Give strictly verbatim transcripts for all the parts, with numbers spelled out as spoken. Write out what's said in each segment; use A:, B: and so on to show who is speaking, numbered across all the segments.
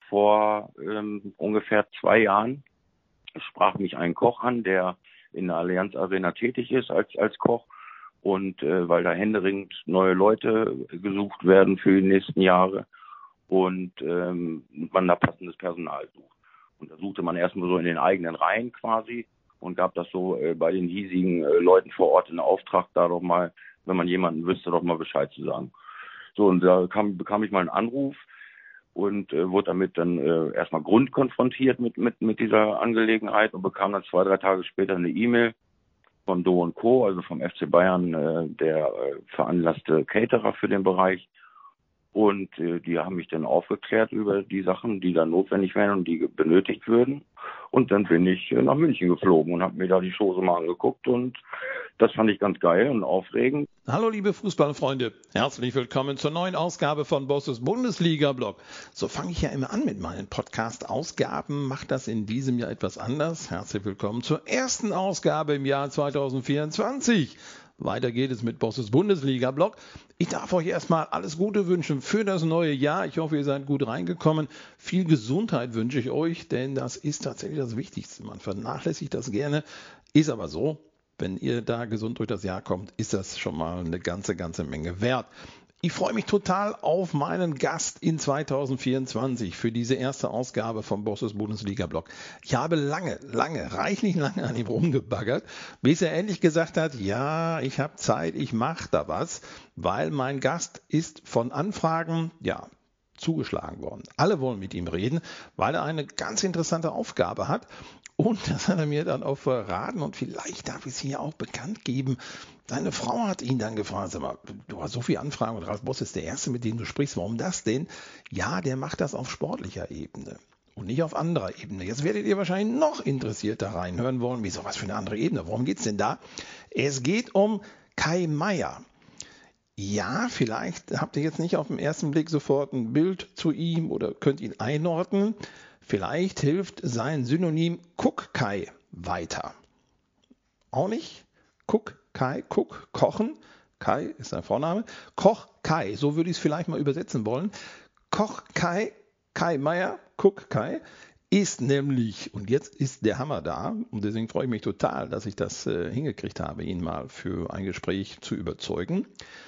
A: vor ähm, ungefähr zwei Jahren sprach mich ein Koch an, der in der Allianz Arena tätig ist als als Koch. Und äh, weil da händeringend neue Leute gesucht werden für die nächsten Jahre und ähm, man da passendes Personal sucht. Und da suchte man erstmal so in den eigenen Reihen quasi und gab das so äh, bei den hiesigen äh, Leuten vor Ort in Auftrag, da doch mal, wenn man jemanden wüsste, doch mal Bescheid zu sagen. So, und da kam, bekam ich mal einen Anruf und äh, wurde damit dann äh, erstmal grundkonfrontiert mit, mit, mit dieser Angelegenheit und bekam dann zwei, drei Tage später eine E-Mail von Do und Co., also vom F C Bayern, äh, der äh, veranlasste Caterer für den Bereich. Und äh, die haben mich dann aufgeklärt über die Sachen, die da notwendig wären und die benötigt würden. Und dann bin ich äh, nach München geflogen und habe mir da die Chose mal angeguckt und das fand ich ganz geil und aufregend.
B: Hallo liebe Fußballfreunde, herzlich willkommen zur neuen Ausgabe von Bosses Bundesliga-Blog. So fange ich ja immer an mit meinen Podcast-Ausgaben, mache das in diesem Jahr etwas anders. Herzlich willkommen zur ersten Ausgabe im Jahr zweitausendvierundzwanzig. Weiter geht es mit Bosses Bundesliga-Blog. Ich darf euch erstmal alles Gute wünschen für das neue Jahr. Ich hoffe, ihr seid gut reingekommen. Viel Gesundheit wünsche ich euch, denn das ist tatsächlich das Wichtigste. Man vernachlässigt das gerne, ist aber so. Wenn ihr da gesund durch das Jahr kommt, ist das schon mal eine ganze, ganze Menge wert. Ich freue mich total auf meinen Gast in zweitausendvierundzwanzig für diese erste Ausgabe vom Bosses Bundesliga-Blog. Ich habe lange, lange, reichlich lange an ihm rumgebaggert, bis er endlich gesagt hat, ja, ich habe Zeit, ich mache da was, weil mein Gast ist von Anfragen, ja, zugeschlagen worden. Alle wollen mit ihm reden, weil er eine ganz interessante Aufgabe hat. Und das hat er mir dann auch verraten und vielleicht darf ich es hier auch bekannt geben. Seine Frau hat ihn dann gefragt, sag mal, du hast so viele Anfragen und Ralf Boss ist der Erste, mit dem du sprichst. Warum das denn? Ja, der macht das auf sportlicher Ebene und nicht auf anderer Ebene. Jetzt werdet ihr wahrscheinlich noch interessierter reinhören wollen. Wieso, was für eine andere Ebene? Worum geht's denn da? Es geht um Kai Meier. Ja, vielleicht habt ihr jetzt nicht auf den ersten Blick sofort ein Bild zu ihm oder könnt ihn einordnen. Vielleicht hilft sein Synonym Cook Kai weiter. Auch nicht? Cook Kai, Cook, kochen. Kai ist sein Vorname. Koch Kai, so würde ich es vielleicht mal übersetzen wollen. Koch Kai, Kai Meier, Cook Kai, ist nämlich, und jetzt ist der Hammer da, und deswegen freue ich mich total, dass ich das äh, hingekriegt habe, ihn mal für ein Gespräch zu überzeugen.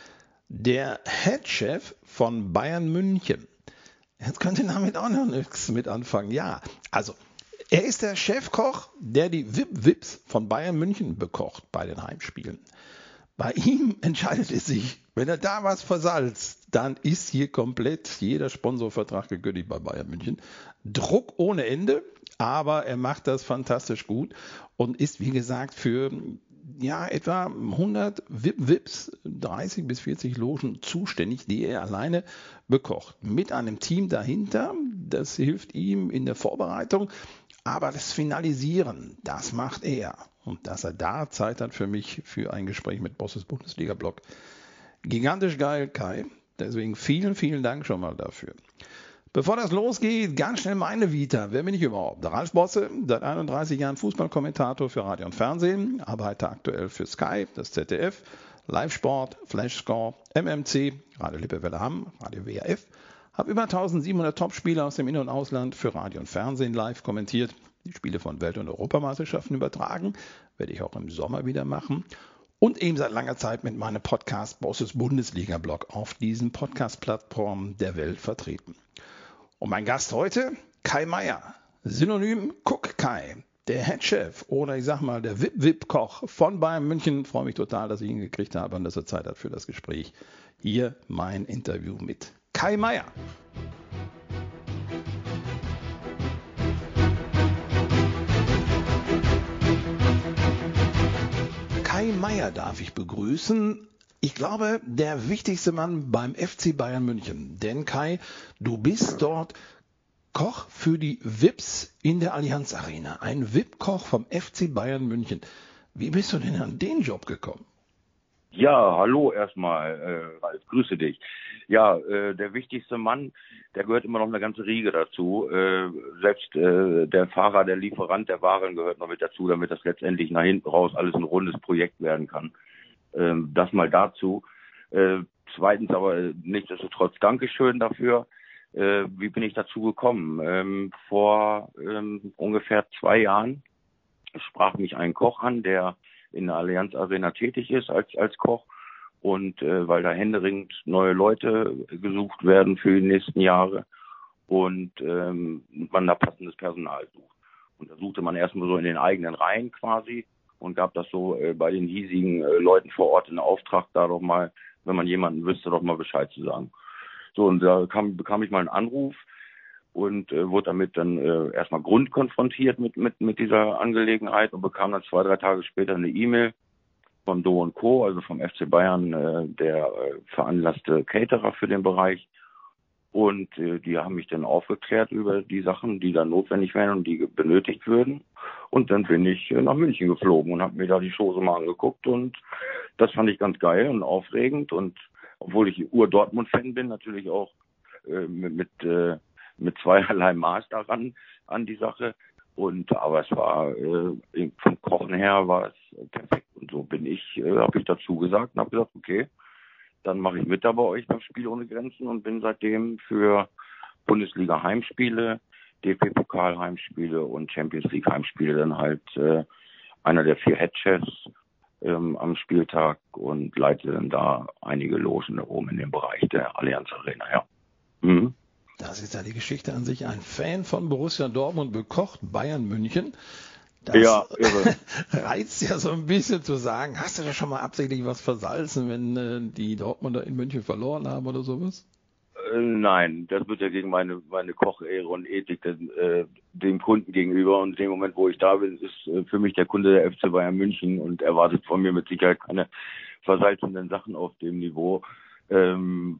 B: Der Headchef von Bayern München. Jetzt könnt ihr damit auch noch nichts mit anfangen. Ja, also er ist der Chefkoch, der die V I P-V I Ps von Bayern München bekocht bei den Heimspielen. Bei ihm entscheidet es sich, wenn er da was versalzt, dann ist hier komplett jeder Sponsorvertrag gegönnt bei Bayern München. Druck ohne Ende, aber er macht das fantastisch gut und ist, wie gesagt, für ja, etwa hundert V I P-V I Ps, dreißig bis vierzig Logen zuständig, die er alleine bekocht. Mit einem Team dahinter, das hilft ihm in der Vorbereitung, aber das Finalisieren, das macht er. Und dass er da Zeit hat für mich, für ein Gespräch mit Bosses Bundesliga-Blog. Gigantisch geil, Kai. Deswegen vielen, vielen Dank schon mal dafür. Bevor das losgeht, ganz schnell meine Vita. Wer bin ich überhaupt? Der Ralf Bosse, seit einunddreißig Jahren Fußballkommentator für Radio und Fernsehen, arbeite aktuell für Sky, das Z D F, Live-Sport, Flashscore, M M C, Radio Lippewelle Hamm, Radio W R F, habe über eintausendsiebenhundert Topspiele aus dem In- und Ausland für Radio und Fernsehen live kommentiert, die Spiele von Welt- und Europameisterschaften übertragen, werde ich auch im Sommer wieder machen. Und eben seit langer Zeit mit meinem Podcast Bosses Bundesliga-Blog auf diesen Podcast-Plattformen der Welt vertreten. Und mein Gast heute, Kai Meier, Synonym Cook Kai, der Headchef oder ich sag mal der V I P-V I P-Koch von Bayern München. Ich freue mich total, dass ich ihn gekriegt habe und dass er Zeit hat für das Gespräch. Hier mein Interview mit Kai Meier. Kai Meier darf ich begrüßen. Ich glaube, der wichtigste Mann beim F C Bayern München. Denn Kai, du bist dort Koch für die V I Ps in der Allianz Arena. Ein V I P-Koch vom F C Bayern München. Wie bist du denn an den Job gekommen?
A: Ja, hallo erstmal, äh, Ralf, grüße dich. Ja, äh, der wichtigste Mann, der gehört immer noch eine ganze Riege dazu. Äh, selbst äh, der Fahrer, der Lieferant der Waren gehört noch mit dazu, damit das letztendlich nach hinten raus alles ein rundes Projekt werden kann. Ähm, das mal dazu. Äh, zweitens aber nichtsdestotrotz Dankeschön dafür. Äh, wie bin ich dazu gekommen? Ähm, vor ähm, ungefähr zwei Jahren sprach mich ein Koch an, der in der Allianz Arena tätig ist als als Koch. Und äh, weil da händeringend neue Leute gesucht werden für die nächsten Jahre und ähm, man da passendes Personal sucht. Und da suchte man erstmal so in den eigenen Reihen quasi und gab das so äh, bei den hiesigen äh, Leuten vor Ort in Auftrag, da doch mal, wenn man jemanden wüsste, doch mal Bescheid zu sagen. So, und da kam, bekam ich mal einen Anruf und äh, wurde damit dann äh, erstmal grundkonfrontiert mit, mit, mit dieser Angelegenheit und bekam dann zwei, drei Tage später eine E-Mail von Do und Co., also vom F C Bayern, äh, der äh, veranlasste Caterer für den Bereich. Und äh, die haben mich dann aufgeklärt über die Sachen, die da notwendig wären und die benötigt würden. Und dann bin ich äh, nach München geflogen und habe mir da die Chose mal angeguckt. Und das fand ich ganz geil und aufregend. Und obwohl ich Ur-Dortmund-Fan bin, natürlich auch äh, mit, mit, äh, mit zweierlei Maß daran an die Sache. Und aber es war äh, vom Kochen her war es perfekt. Und so bin ich, äh, habe ich dazu gesagt und habe gesagt, okay, dann mache ich mit da bei euch beim Spiel ohne Grenzen und bin seitdem für Bundesliga Heimspiele, D F B-Pokal Heimspiele und Champions League Heimspiele dann halt äh, einer der vier Headchefs ähm, am Spieltag und leite dann da einige Logen oben in dem Bereich der Allianz Arena, ja. Mhm.
B: Das ist ja die Geschichte an sich. Ein Fan von Borussia Dortmund bekocht Bayern München. Das
A: ja, irre.
B: reizt ja so ein bisschen zu sagen, hast du da schon mal absichtlich was versalzen, wenn äh, die Dortmunder in München verloren haben oder sowas?
A: Äh, nein, das wird ja gegen meine meine Kochehre und Ethik den, äh, dem Kunden gegenüber. Und in dem Moment, wo ich da bin, ist äh, für mich der Kunde der F C Bayern München und erwartet von mir mit Sicherheit keine versalzenden Sachen auf dem Niveau. Ähm,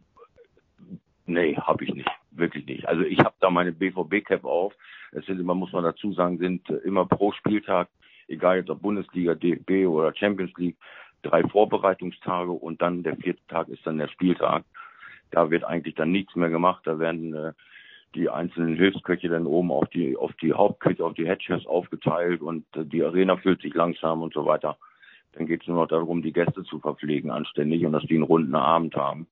A: nee, habe ich nicht. Wirklich nicht. Also ich habe da meine B V B-Cap auf. Es sind immer, muss man dazu sagen, sind immer pro Spieltag, egal jetzt ob Bundesliga, D F B oder Champions League, drei Vorbereitungstage und dann der vierte Tag ist dann der Spieltag. Da wird eigentlich dann nichts mehr gemacht. Da werden äh, die einzelnen Hilfsköche dann oben auf die auf die Hauptküche, auf die Headchefs aufgeteilt und äh, die Arena füllt sich langsam und so weiter. Dann geht es nur noch darum, die Gäste zu verpflegen anständig und dass die einen runden Abend haben.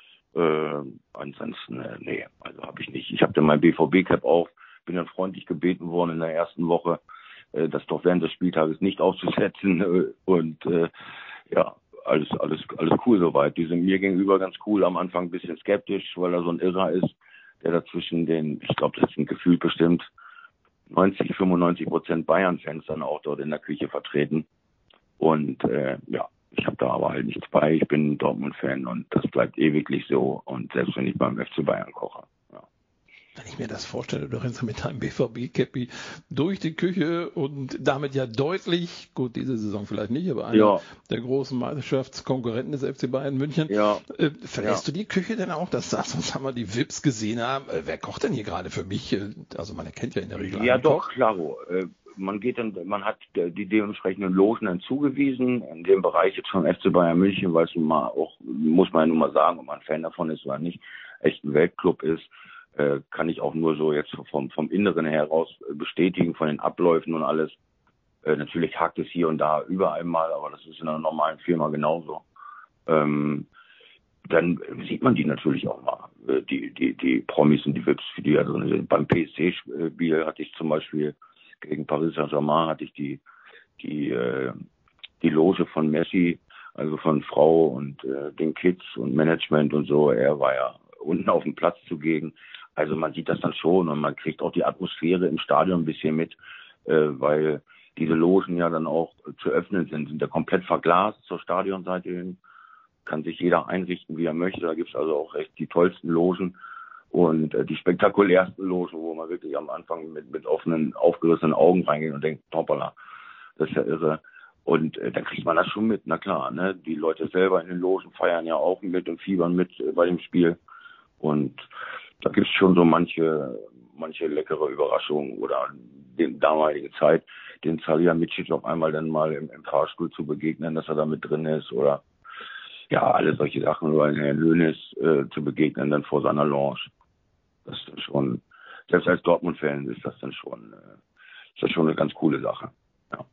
A: Äh, ansonsten, äh, nee, also habe ich nicht. Ich habe dann mein B V B-Cap auf, bin dann freundlich gebeten worden in der ersten Woche, äh, das doch während des Spieltages nicht aufzusetzen äh, und äh, ja, alles, alles, alles cool soweit. Die sind mir gegenüber ganz cool, am Anfang ein bisschen skeptisch, weil er so ein Irrer ist, der dazwischen den, ich glaube, das sind gefühlt bestimmt neunzig, fünfundneunzig Prozent Bayern-Fans dann auch dort in der Küche vertreten. Und äh, ja, ich habe da aber halt nichts bei. Ich bin ein Dortmund-Fan und das bleibt ewiglich so. Und selbst wenn ich beim F C Bayern koche. Ja.
B: Wenn ich mir das vorstelle, du rennst mit deinem B V B-Käppi durch die Küche und damit ja deutlich, gut, diese Saison vielleicht nicht, aber einer
A: ja.
B: der großen Meisterschaftskonkurrenten des F C Bayern München.
A: Ja.
B: Äh, verlässt
A: ja.
B: du die Küche denn auch, dass das, was haben wir die V I Ps gesehen haben? Äh, wer kocht denn hier gerade für mich? Also man erkennt ja in der Regel
A: Ja,
B: einen
A: doch,
B: Koch.
A: klaro. Äh, man geht dann, man hat die dementsprechenden Logen dann zugewiesen, in dem Bereich jetzt vom F C Bayern München, weil es nun mal auch, muss man ja nun mal sagen, ob man Fan davon ist oder nicht, echt ein Weltclub ist, äh, kann ich auch nur so jetzt vom, vom Inneren heraus bestätigen, von den Abläufen und alles. Äh, natürlich hakt es hier und da überall mal, aber das ist in einer normalen Firma genauso. Ähm, dann sieht man die natürlich auch mal, die, die, die Promis und die V I Ps, für die also beim P S C-Spiel hatte ich zum Beispiel gegen Paris Saint-Germain hatte ich die, die, äh, die Loge von Messi, also von Frau und äh, den Kids und Management und so. Er war ja unten auf dem Platz zugegen. Also man sieht das dann schon und man kriegt auch die Atmosphäre im Stadion ein bisschen mit, äh, weil diese Logen ja dann auch zu öffnen sind, sind ja komplett verglast zur Stadionseite hin. Kann sich jeder einrichten, wie er möchte. Da gibt's also auch echt die tollsten Logen und äh, die spektakulärsten Logen, wo man wirklich am Anfang mit, mit offenen, aufgerissenen Augen reingeht und denkt, hoppala, das ist ja irre. Und äh, dann kriegt man das schon mit, na klar, ne? Die Leute selber in den Logen feiern ja auch mit und fiebern mit äh, bei dem Spiel. Und da gibt's schon so manche, manche leckere Überraschungen oder den damaligen Zeit, den Salihamidzic auf einmal dann mal im, im Fahrstuhl zu begegnen, dass er da mit drin ist oder ja, alle solche Sachen, oder Herrn Lönis äh, zu begegnen, dann vor seiner Lounge. Das ist schon, selbst als Dortmund-Fan ist das dann schon, äh, ist das schon eine ganz coole Sache. Ja.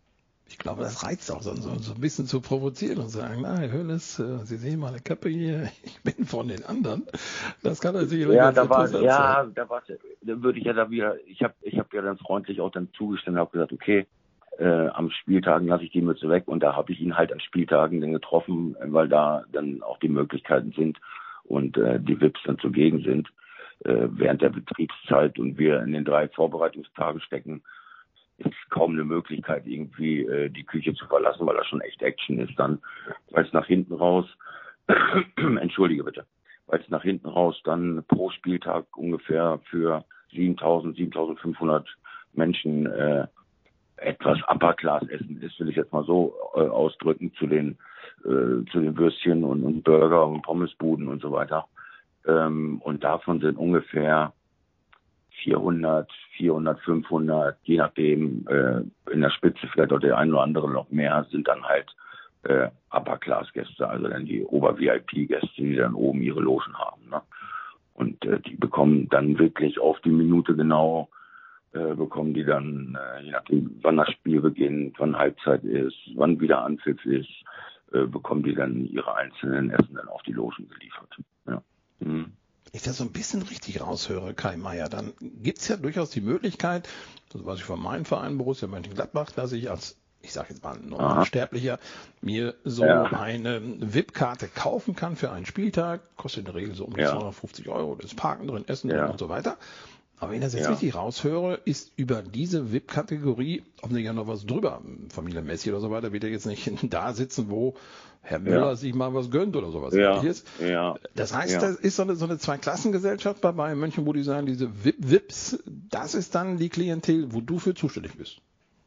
B: Ich glaube, das reizt auch, so, so, so ein bisschen zu provozieren und sagen, na, Herr Hönes, äh, Sie sehen meine Kappe hier, ich bin von den anderen. Das kann er sicherlich
A: Ja,
B: ganz
A: da war,
B: interessant
A: ja,
B: sein.
A: da war, da würde ich ja da wieder, ich habe ich hab ja dann freundlich auch dann zugestimmt, habe gesagt, okay, äh, am Spieltagen lasse ich die Mütze weg und da habe ich ihn halt an Spieltagen dann getroffen, weil da dann auch die Möglichkeiten sind und äh, die V I Ps dann zugegen sind äh, während der Betriebszeit und wir in den drei Vorbereitungstagen stecken. Ist kaum eine Möglichkeit, irgendwie äh, die Küche zu verlassen, weil da schon echt Action ist dann, weil es nach hinten raus, entschuldige bitte, weil es nach hinten raus dann pro Spieltag ungefähr für siebentausend, siebentausendfünfhundert Menschen äh, etwas Upper-Class-Essen ist, will ich jetzt mal so äh, ausdrücken, zu den äh, zu den Würstchen und, und Burger und Pommesbuden und so weiter. Ähm, und davon sind ungefähr vierhundert, vierhundert, fünfhundert, je nachdem, äh, in der Spitze vielleicht auch der ein oder andere noch mehr, sind dann halt äh, Upper-Class-Gäste, also dann die Ober-V I P-Gäste, die dann oben ihre Logen haben. Ne? Und äh, die bekommen dann wirklich auf die Minute genau, äh, bekommen die dann, äh, je nachdem, wann das Spiel beginnt, wann Halbzeit ist, wann wieder Anpfiff ist, äh, bekommen die dann ihre einzelnen Essen dann auf die Logen geliefert. Ja. Mhm.
B: Ich das so ein bisschen richtig raushöre, Kai Meier, dann gibt's ja durchaus die Möglichkeit, das weiß ich von meinem Verein Borussia Mönchengladbach, dass ich als, ich sage jetzt mal Normalsterblicher, mir so
A: Ja.
B: eine V I P-Karte kaufen kann für einen Spieltag, kostet in der Regel so um die
A: Ja.
B: zweihundertfünfzig Euro, da ist Parken drin, Essen
A: Ja.
B: drin und so weiter. Aber wenn ich das jetzt
A: Ja.
B: richtig raushöre, ist über diese V I P-Kategorie offensichtlich ja noch was drüber, familienmäßig oder so weiter, wird er jetzt nicht da sitzen, wo Herr Müller
A: Ja.
B: sich mal was gönnt oder sowas
A: Ja.
B: ähnliches.
A: Ja.
B: Das heißt,
A: Ja.
B: das ist so eine, so eine Zweiklassengesellschaft bei Bayern München, wo die sagen, diese V I P, V I Ps, das ist dann die Klientel, wo du für zuständig bist.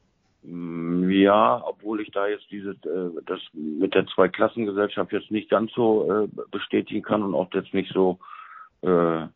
A: Ja, obwohl ich da jetzt diese, äh, das mit der Zweiklassengesellschaft jetzt nicht ganz so äh, bestätigen kann und auch jetzt nicht so, äh,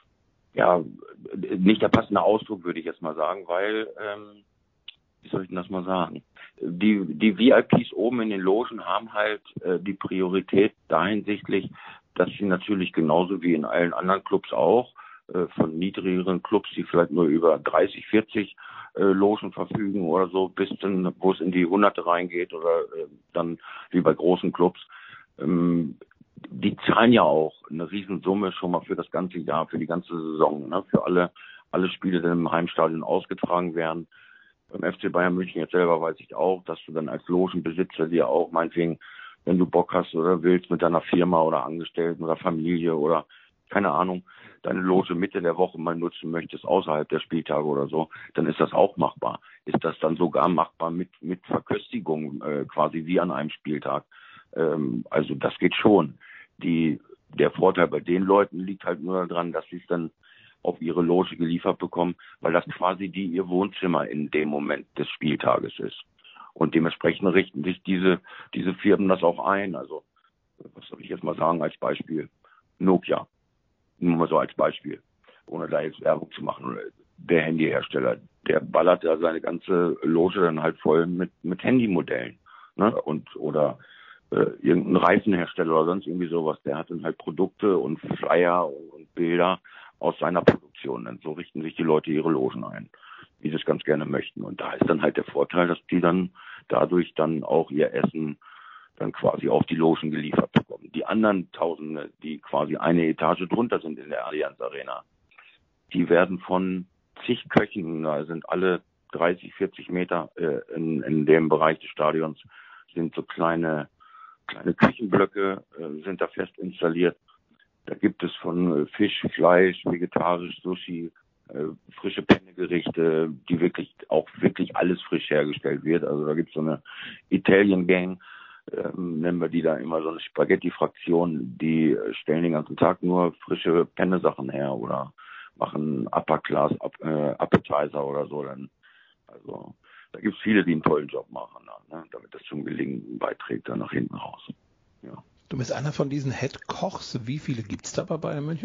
A: ja, nicht der passende Ausdruck, würde ich jetzt mal sagen, weil, ähm, wie soll ich denn das mal sagen? Die, die V I Ps oben in den Logen haben halt äh, die Priorität dahinsichtlich, dass sie natürlich genauso wie in allen anderen Clubs auch, äh, von niedrigeren Clubs, die vielleicht nur über dreißig, vierzig äh, Logen verfügen oder so, bis dann, wo es in die Hunderte reingeht oder äh, dann wie bei großen Clubs, ähm, die zahlen ja auch eine Riesensumme schon mal für das ganze Jahr, für die ganze Saison, ne? Für alle, alle Spiele, die im Heimstadion ausgetragen werden. Beim F C Bayern München jetzt selber weiß ich auch, dass du dann als Logenbesitzer dir auch meinetwegen, wenn du Bock hast oder willst, mit deiner Firma oder Angestellten oder Familie oder keine Ahnung, deine Loge Mitte der Woche mal nutzen möchtest, außerhalb der Spieltage oder so, dann ist das auch machbar. Ist das dann sogar machbar mit, mit Verköstigung, äh, quasi wie an einem Spieltag. Ähm, also das geht schon. Die, der Vorteil bei den Leuten liegt halt nur daran, dass sie es dann auf ihre Loge geliefert bekommen, weil das quasi die ihr Wohnzimmer in dem Moment des Spieltages ist. Und dementsprechend richten sich diese, diese Firmen das auch ein. Also, was soll ich jetzt mal sagen als Beispiel? Nokia. Nur mal so als Beispiel. Ohne da jetzt Werbung zu machen. Der Handyhersteller, der ballert ja seine ganze Loge dann halt voll mit, mit Handymodellen. Ne? Und, oder, äh, irgendein Reifenhersteller oder sonst irgendwie sowas. Der hat dann halt Produkte und Flyer und, und Bilder aus seiner Produktion. Und so richten sich die Leute ihre Logen ein, wie sie es ganz gerne möchten. Und da ist dann halt der Vorteil, dass die dann dadurch dann auch ihr Essen dann quasi auf die Logen geliefert bekommen. Die anderen Tausende, die quasi eine Etage drunter sind in der Allianz Arena, die werden von zig Köchen, da sind alle dreißig, vierzig Meter äh, in, in dem Bereich des Stadions, sind so kleine, kleine Küchenblöcke, äh, sind da fest installiert. Da gibt es von Fisch, Fleisch, vegetarisch, Sushi, äh, frische Pennegerichte, die wirklich auch wirklich alles frisch hergestellt wird. Also da gibt es so eine Italian Gang, ähm, nennen wir die da immer, so eine Spaghetti-Fraktion, die stellen den ganzen Tag nur frische Penne-Sachen her oder machen Upper Class äh, Appetizer oder so. Dann, also da gibt es viele, die einen tollen Job machen, dann, ne, damit das zum Gelingen beiträgt, dann nach hinten raus. Ja.
B: Du bist einer von diesen Head-Kochs. Wie viele gibt's da bei Bayern München?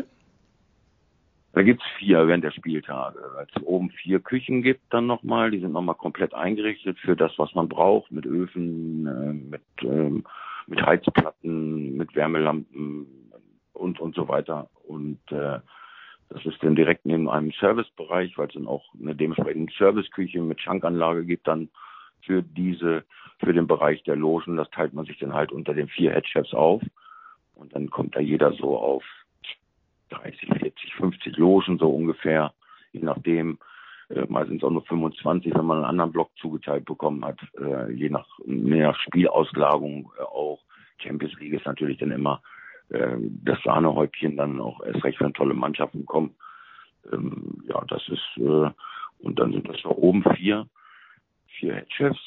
A: Da gibt's vier während der Spieltage. Weil es oben vier Küchen gibt dann nochmal. Die sind nochmal komplett eingerichtet für das, was man braucht. Mit Öfen, äh, mit, ähm, mit Heizplatten, mit Wärmelampen und, und so weiter. Und äh, das ist dann direkt neben einem Servicebereich, weil es dann auch eine dementsprechende Serviceküche mit Schankanlage gibt dann für diese, für den Bereich der Logen. Das teilt man sich dann halt unter den vier Headchefs auf. Und dann kommt da jeder so auf dreißig, vierzig, fünfzig Logen so ungefähr, je nachdem. Äh, mal sind es auch nur fünfundzwanzig, wenn man einen anderen Block zugeteilt bekommen hat, äh, je nach, je nach Spielauslagung äh, auch. Champions League ist natürlich dann immer äh, das Sahnehäubchen, dann auch erst recht, wenn tolle Mannschaften kommen. Ähm, ja, das ist, äh, und dann sind das da oben vier, vier Headchefs.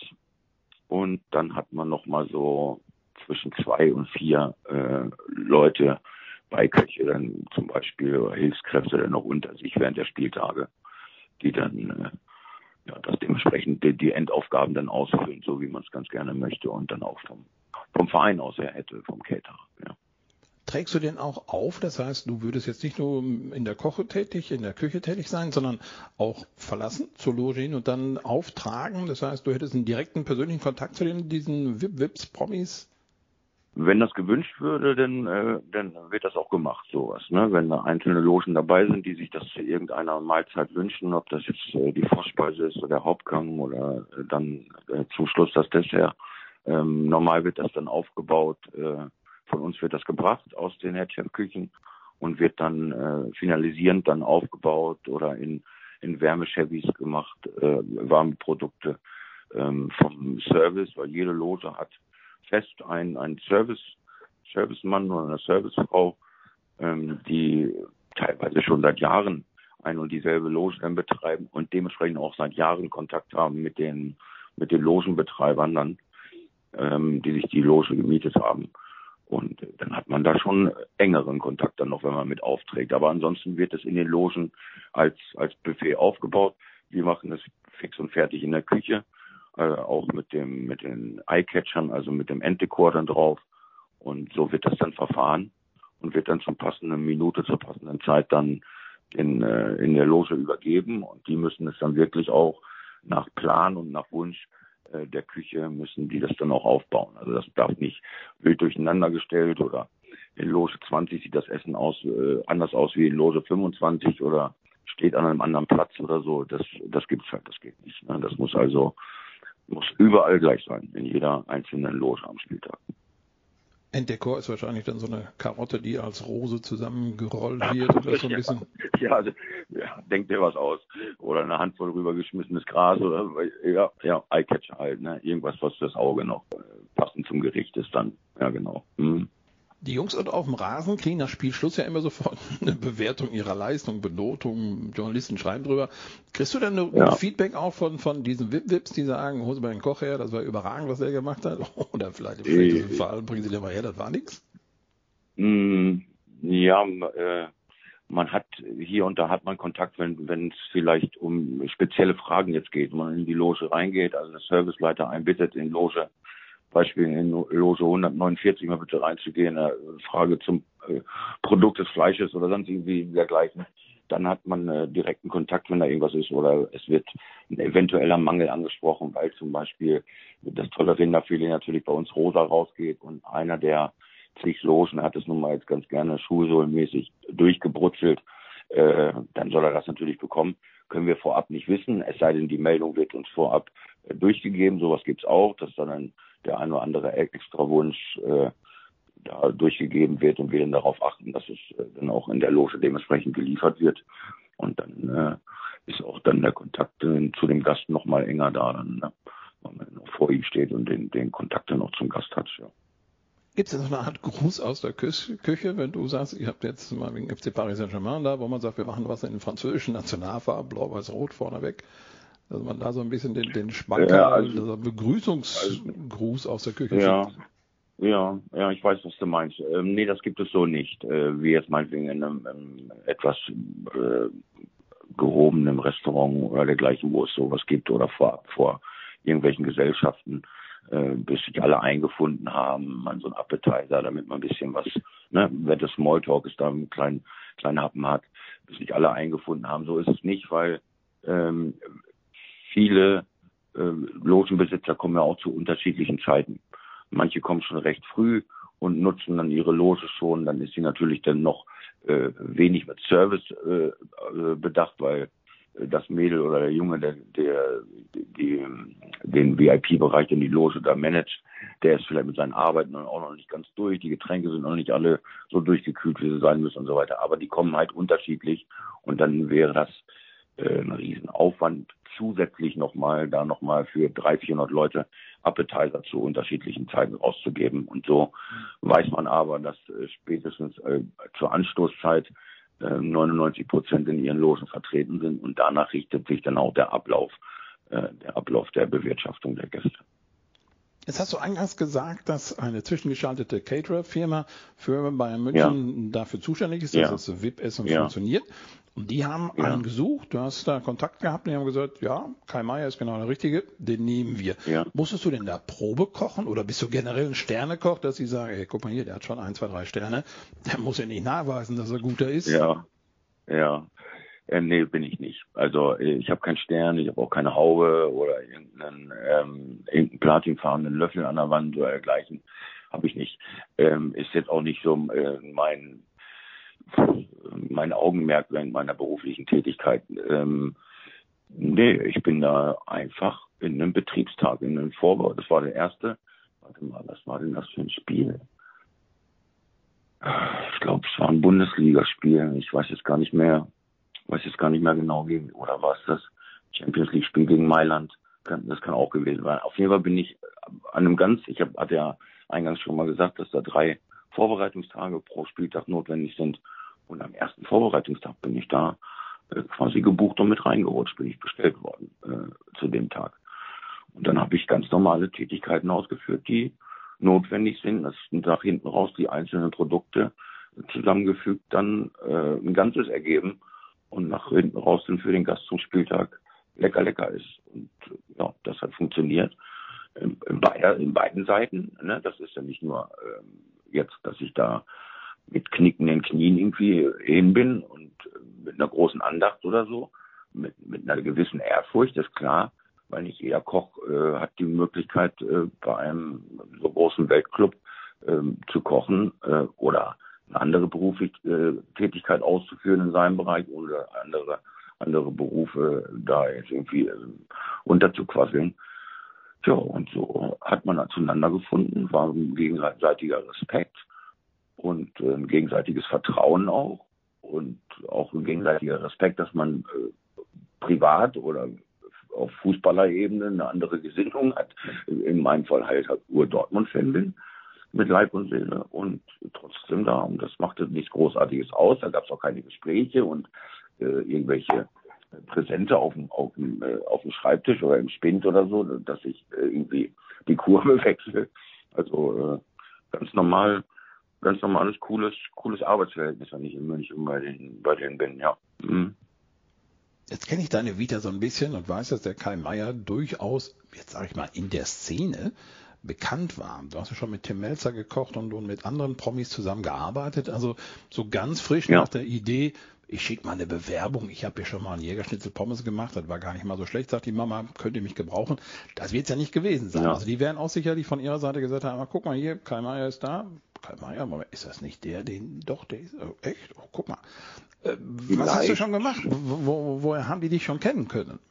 A: Und dann hat man nochmal so zwischen zwei und vier äh, Leute, Beiköche dann zum Beispiel, oder Hilfskräfte dann noch unter sich während der Spieltage, die dann äh, ja, das dementsprechend die, die Endaufgaben dann ausfüllen, so wie man es ganz gerne möchte und dann auch vom, vom Verein aus her hätte, vom Caterer. Ja.
B: Trägst du den auch auf? Das heißt, du würdest jetzt nicht nur in der Koche tätig, in der Küche tätig sein, sondern auch verlassen zur Loge hin und dann auftragen? Das heißt, du hättest einen direkten persönlichen Kontakt zu den, diesen V I P-Vips, Promis?
A: Wenn das gewünscht würde, dann, äh, dann wird das auch gemacht, sowas. Ne? Wenn da einzelne Logen dabei sind, die sich das zu irgendeiner Mahlzeit wünschen, ob das jetzt äh, die Vorspeise ist oder der Hauptgang oder äh, dann äh, zum Schluss das Dessert. Ähm, normal wird das dann aufgebaut. Äh, von uns wird das gebracht aus den Headchef-Küchen und wird dann äh, finalisierend dann aufgebaut oder in, in Wärmechevys gemacht, äh, warme Produkte ähm, vom Service, weil jede Loge hat fest ein, ein Service, Servicemann oder eine Servicefrau, ähm, die teilweise schon seit Jahren ein und dieselbe Loge dann betreiben und dementsprechend auch seit Jahren Kontakt haben mit den, mit den Logenbetreibern dann, ähm, die sich die Loge gemietet haben. Und dann hat man da schon engeren Kontakt dann noch, wenn man mit aufträgt. Aber ansonsten wird es in den Logen als, als Buffet aufgebaut. Wir machen es fix und fertig in der Küche. Äh, auch mit dem, mit den Eyecatchern, also mit dem Enddekor dann drauf. Und so wird das dann verfahren und wird dann zur passenden Minute, zur passenden Zeit dann in, äh, in der Loge übergeben. Und die müssen es dann wirklich auch nach Plan und nach Wunsch äh, der Küche müssen die das dann auch aufbauen. Also das darf nicht wild durcheinander gestellt oder in Loge zwanzig sieht das Essen aus, äh, anders aus wie in Loge fünfundzwanzig oder steht an einem anderen Platz oder so. Das, das gibt's halt, das geht nicht. Ne? Das muss also muss überall gleich sein, in jeder einzelnen Loge am Spieltag.
B: Enddekor ist wahrscheinlich dann so eine Karotte, die als Rose zusammengerollt wird oder so ein
A: ja,
B: bisschen.
A: Ja, also ja, denkt dir was aus. Oder eine Handvoll rübergeschmissenes Gras oder ja, ja, Eyecatcher halt, ne? Irgendwas, was fürs Auge noch äh, passend zum Gericht ist dann. Ja, genau. Mhm.
B: Die Jungs und auf dem Rasen kriegen nach Spielschluss ja immer sofort eine Bewertung ihrer Leistung, Benotung, Journalisten schreiben drüber. Kriegst du dann ein
A: Ja.
B: Feedback auch von, von diesen V I P-Vips, die sagen, hol sie mal den Koch her, das war überragend, was er gemacht hat? Oder vielleicht im schlechtesten Fall, bringen sie den mal her, das war nix?
A: Ja, äh, man hat hier und da hat man Kontakt, wenn wenn es vielleicht um spezielle Fragen jetzt geht, wenn man in die Loge reingeht, also der Serviceleiter einbittet in Loge, Beispiel in Loge hundertneunundvierzig mal bitte reinzugehen, eine Frage zum äh, Produkt des Fleisches oder sonst irgendwie dergleichen. Dann hat man äh, direkten Kontakt, wenn da irgendwas ist oder es wird ein eventueller Mangel angesprochen, weil zum Beispiel das tolle Rinderfilet natürlich bei uns rosa rausgeht und einer der zig Logen hat es nun mal jetzt ganz gerne schuhsohlenmäßig durchgebrutzelt, äh, dann soll er das natürlich bekommen. Können wir vorab nicht wissen, es sei denn, die Meldung wird uns vorab äh, durchgegeben. Sowas gibt's auch, dass dann ein, der ein oder andere Extrawunsch äh, da durchgegeben wird und wir dann darauf achten, dass es äh, dann auch in der Loge dementsprechend geliefert wird. Und dann äh, ist auch dann der Kontakt äh, zu dem Gast noch mal enger da, dann, ne? Weil man noch vor ihm steht und den, den Kontakt dann noch zum Gast hat. Ja.
B: Gibt es denn so eine Art Gruß aus der Küche, wenn du sagst, ihr habt jetzt mal wegen F C Paris Saint-Germain da, wo man sagt, wir machen was in den französischen Nationalfarben, blau-weiß-rot vorneweg, dass man da so ein bisschen den, den Schmankerl, ja, also, also Begrüßungsgruß aus der Küche
A: ja,
B: schickt?
A: Ja, ja, ich weiß, was du meinst. Ähm, nee, das gibt es so nicht. Äh, wie jetzt meinetwegen in einem, einem etwas äh, gehobenen Restaurant oder dergleichen, wo es sowas gibt oder vor, vor irgendwelchen Gesellschaften, äh, bis sich alle eingefunden haben, man so einen Appetizer, damit man ein bisschen was, ne, wenn das Smalltalk ist, da einen kleinen, kleinen Happen hat, bis sich alle eingefunden haben. So ist es nicht, weil ähm, viele äh, Logenbesitzer kommen ja auch zu unterschiedlichen Zeiten. Manche kommen schon recht früh und nutzen dann ihre Loge schon. Dann ist sie natürlich dann noch äh, wenig mit Service äh, bedacht, weil das Mädel oder der Junge, der, der die, den V I P-Bereich, den die Loge da managt, der ist vielleicht mit seinen Arbeiten auch noch nicht ganz durch. Die Getränke sind noch nicht alle so durchgekühlt, wie sie sein müssen und so weiter. Aber die kommen halt unterschiedlich und dann wäre das äh, ein Riesenaufwand, zusätzlich nochmal, da nochmal für dreihundert, vierhundert Leute Appetizer zu unterschiedlichen Zeiten auszugeben. Und so weiß man aber, dass äh, spätestens äh, zur Anstoßzeit neunundneunzig Prozent in ihren Logen vertreten sind und danach richtet sich dann auch der Ablauf, äh, der Ablauf der Bewirtschaftung der Gäste.
B: Jetzt hast du eingangs gesagt, dass eine zwischengeschaltete Caterer-Firma für Bayern München ja. dafür zuständig ist, dass ja. das V I P-Essen ja. funktioniert. Und die haben ja. einen gesucht, du hast da Kontakt gehabt und die haben gesagt, ja, Kai Meier ist genau der Richtige, den nehmen wir. Ja. Musstest du denn da Probe kochen oder bist du generell ein Sternekoch, dass sie sagen, ey, guck mal hier, der hat schon ein, zwei, drei Sterne, der muss ja nicht nachweisen, dass er guter ist?
A: Ja, ja. Äh, nee, bin ich nicht. Also ich habe keinen Stern, ich habe auch keine Haube oder irgendeinen, ähm, irgendeinen platinfarbenen Löffel an der Wand oder dergleichen. Habe ich nicht. Ähm, ist jetzt auch nicht so äh, mein mein Augenmerk während meiner beruflichen Tätigkeit. Ähm, nee, ich bin da einfach in einem Betriebstag, in einem Vorbau. Das war der erste. Warte mal, was war denn das für ein Spiel? Ich glaube, es war ein Bundesligaspiel. Ich weiß jetzt gar nicht mehr. weiß jetzt gar nicht mehr genau gegen, oder war es das Champions League Spiel gegen Mailand? Das kann auch gewesen sein. Auf jeden Fall bin ich an einem ganz, ich habe hatte ja eingangs schon mal gesagt, dass da drei Vorbereitungstage pro Spieltag notwendig sind. Und am ersten Vorbereitungstag bin ich da äh, quasi gebucht und mit reingerutscht, bin ich bestellt worden äh, zu dem Tag. Und dann habe ich ganz normale Tätigkeiten ausgeführt, die notwendig sind. Das sind nach hinten raus die einzelnen Produkte zusammengefügt, dann äh, ein Ganzes ergeben und nach hinten raus dann für den Gast zum Spieltag lecker, lecker ist. Und ja, das hat funktioniert. In, in, beider, in beiden Seiten. Ne? Das ist ja nicht nur ähm, jetzt, dass ich da mit knickenden Knien irgendwie hin bin und äh, mit einer großen Andacht oder so, mit, mit einer gewissen Ehrfurcht, ist klar, weil nicht jeder Koch äh, hat die Möglichkeit, äh, bei einem so großen Weltclub äh, zu kochen äh, oder eine andere berufliche äh, Tätigkeit auszuführen in seinem Bereich oder andere andere Berufe da jetzt irgendwie äh, unterzuquasseln. Tja, und so hat man da zueinander gefunden, war ein gegenseitiger Respekt und äh, ein gegenseitiges Vertrauen auch und auch ein gegenseitiger Respekt, dass man äh, privat oder auf Fußballerebene eine andere Gesinnung hat. In meinem Fall halt, halt Ur-Dortmund-Fan bin, mit Leib und Seele und trotzdem da. Und das machte nichts Großartiges aus. Da gab es auch keine Gespräche und äh, irgendwelche Präsente auf dem, auf, dem, äh, auf dem Schreibtisch oder im Spind oder so, dass ich äh, irgendwie die Kurve wechsle. Also äh, ganz normal, ganz normales, cooles, cooles Arbeitsverhältnis, wenn ich in München bei denen, bei denen bin, ja. Mhm.
B: Jetzt kenne ich deine Vita so ein bisschen und weiß, dass der Kai Meier durchaus, jetzt sage ich mal, in der Szene bekannt war. Du hast ja schon mit Tim Melzer gekocht und, und mit anderen Promis zusammengearbeitet. Also so ganz frisch ja. nach der Idee, ich schicke mal eine Bewerbung, ich habe ja schon mal einen Jägerschnitzel Pommes gemacht, das war gar nicht mal so schlecht, sagt die Mama, könnt ihr mich gebrauchen. Das wird es ja nicht gewesen sein. Ja. Also die werden auch sicherlich von ihrer Seite gesagt haben, guck mal hier, Kai Meier ist da. Kai Meier, ist das nicht der, den, doch, der ist, oh, echt? Oh, guck mal. Äh, was hast du schon gemacht? Wo, wo, woher haben die dich schon kennen können?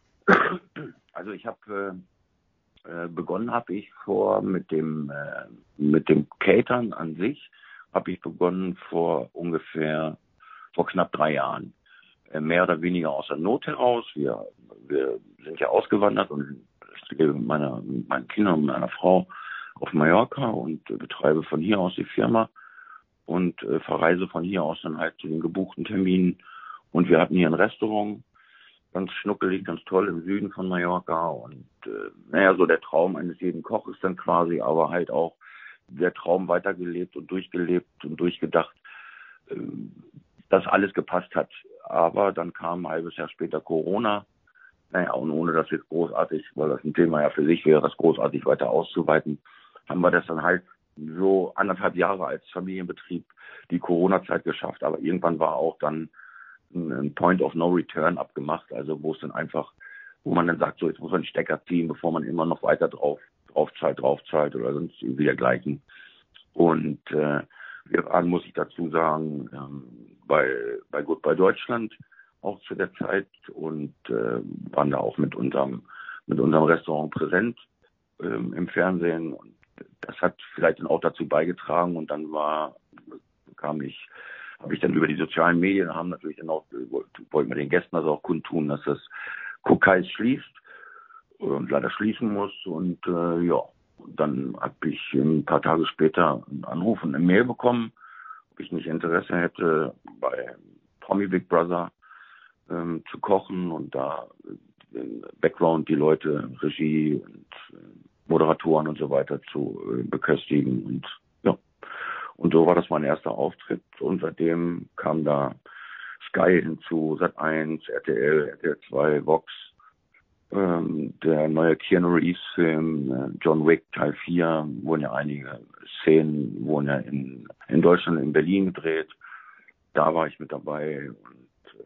A: Also ich habe äh, begonnen, habe ich vor mit dem äh, mit dem Catern an sich, habe ich begonnen vor ungefähr vor knapp drei Jahren. Äh, mehr oder weniger aus der Not heraus. Wir, wir sind ja ausgewandert und ich lebe mit meiner, mit meinen Kindern und meiner Frau auf Mallorca und äh, betreibe von hier aus die Firma und äh, verreise von hier aus dann halt zu den gebuchten Terminen. Und wir hatten hier ein Restaurant, ganz schnuckelig, ganz toll im Süden von Mallorca. Und äh, naja, so der Traum eines jeden Koches dann quasi, aber halt auch der Traum weitergelebt und durchgelebt und durchgedacht, äh, dass alles gepasst hat. Aber dann kam ein halbes Jahr später Corona. Naja, und ohne das jetzt großartig, weil das ein Thema ja für sich wäre, das großartig weiter auszuweiten, haben wir das dann halt so anderthalb Jahre als Familienbetrieb die Corona-Zeit geschafft. Aber irgendwann war auch dann ein Point of No Return abgemacht, also wo es dann einfach, wo man dann sagt, so jetzt muss man den Stecker ziehen, bevor man immer noch weiter drauf, drauf zahlt, drauf zahlt oder sonst irgendwie dergleichen. Und äh, wir waren, muss ich dazu sagen, ähm, bei, bei Goodbye Deutschland auch zu der Zeit und äh, waren da auch mit unserem mit unserem Restaurant präsent ähm, im Fernsehen. Und das hat vielleicht dann auch dazu beigetragen. Und dann war kam ich habe ich dann über die sozialen Medien haben natürlich dann auch wollten wir den Gästen also auch kundtun, dass das Kokai schließt und leider schließen muss. Und äh, ja, dann habe ich ein paar Tage später einen Anruf und eine Mail bekommen, ob ich nicht Interesse hätte, bei Promi Big Brother ähm, zu kochen und da den Background, die Leute, Regie und äh, Moderatoren und so weiter zu äh, beköstigen. Und ja, und so war das mein erster Auftritt. Und seitdem kam da Sky hinzu, Sat eins, R T L, R T L zwei, Vox, ähm, der neue Keanu Reeves Film, äh, John Wick Teil vier, wurden ja einige Szenen, wurden ja in, in Deutschland, in Berlin gedreht. Da war ich mit dabei und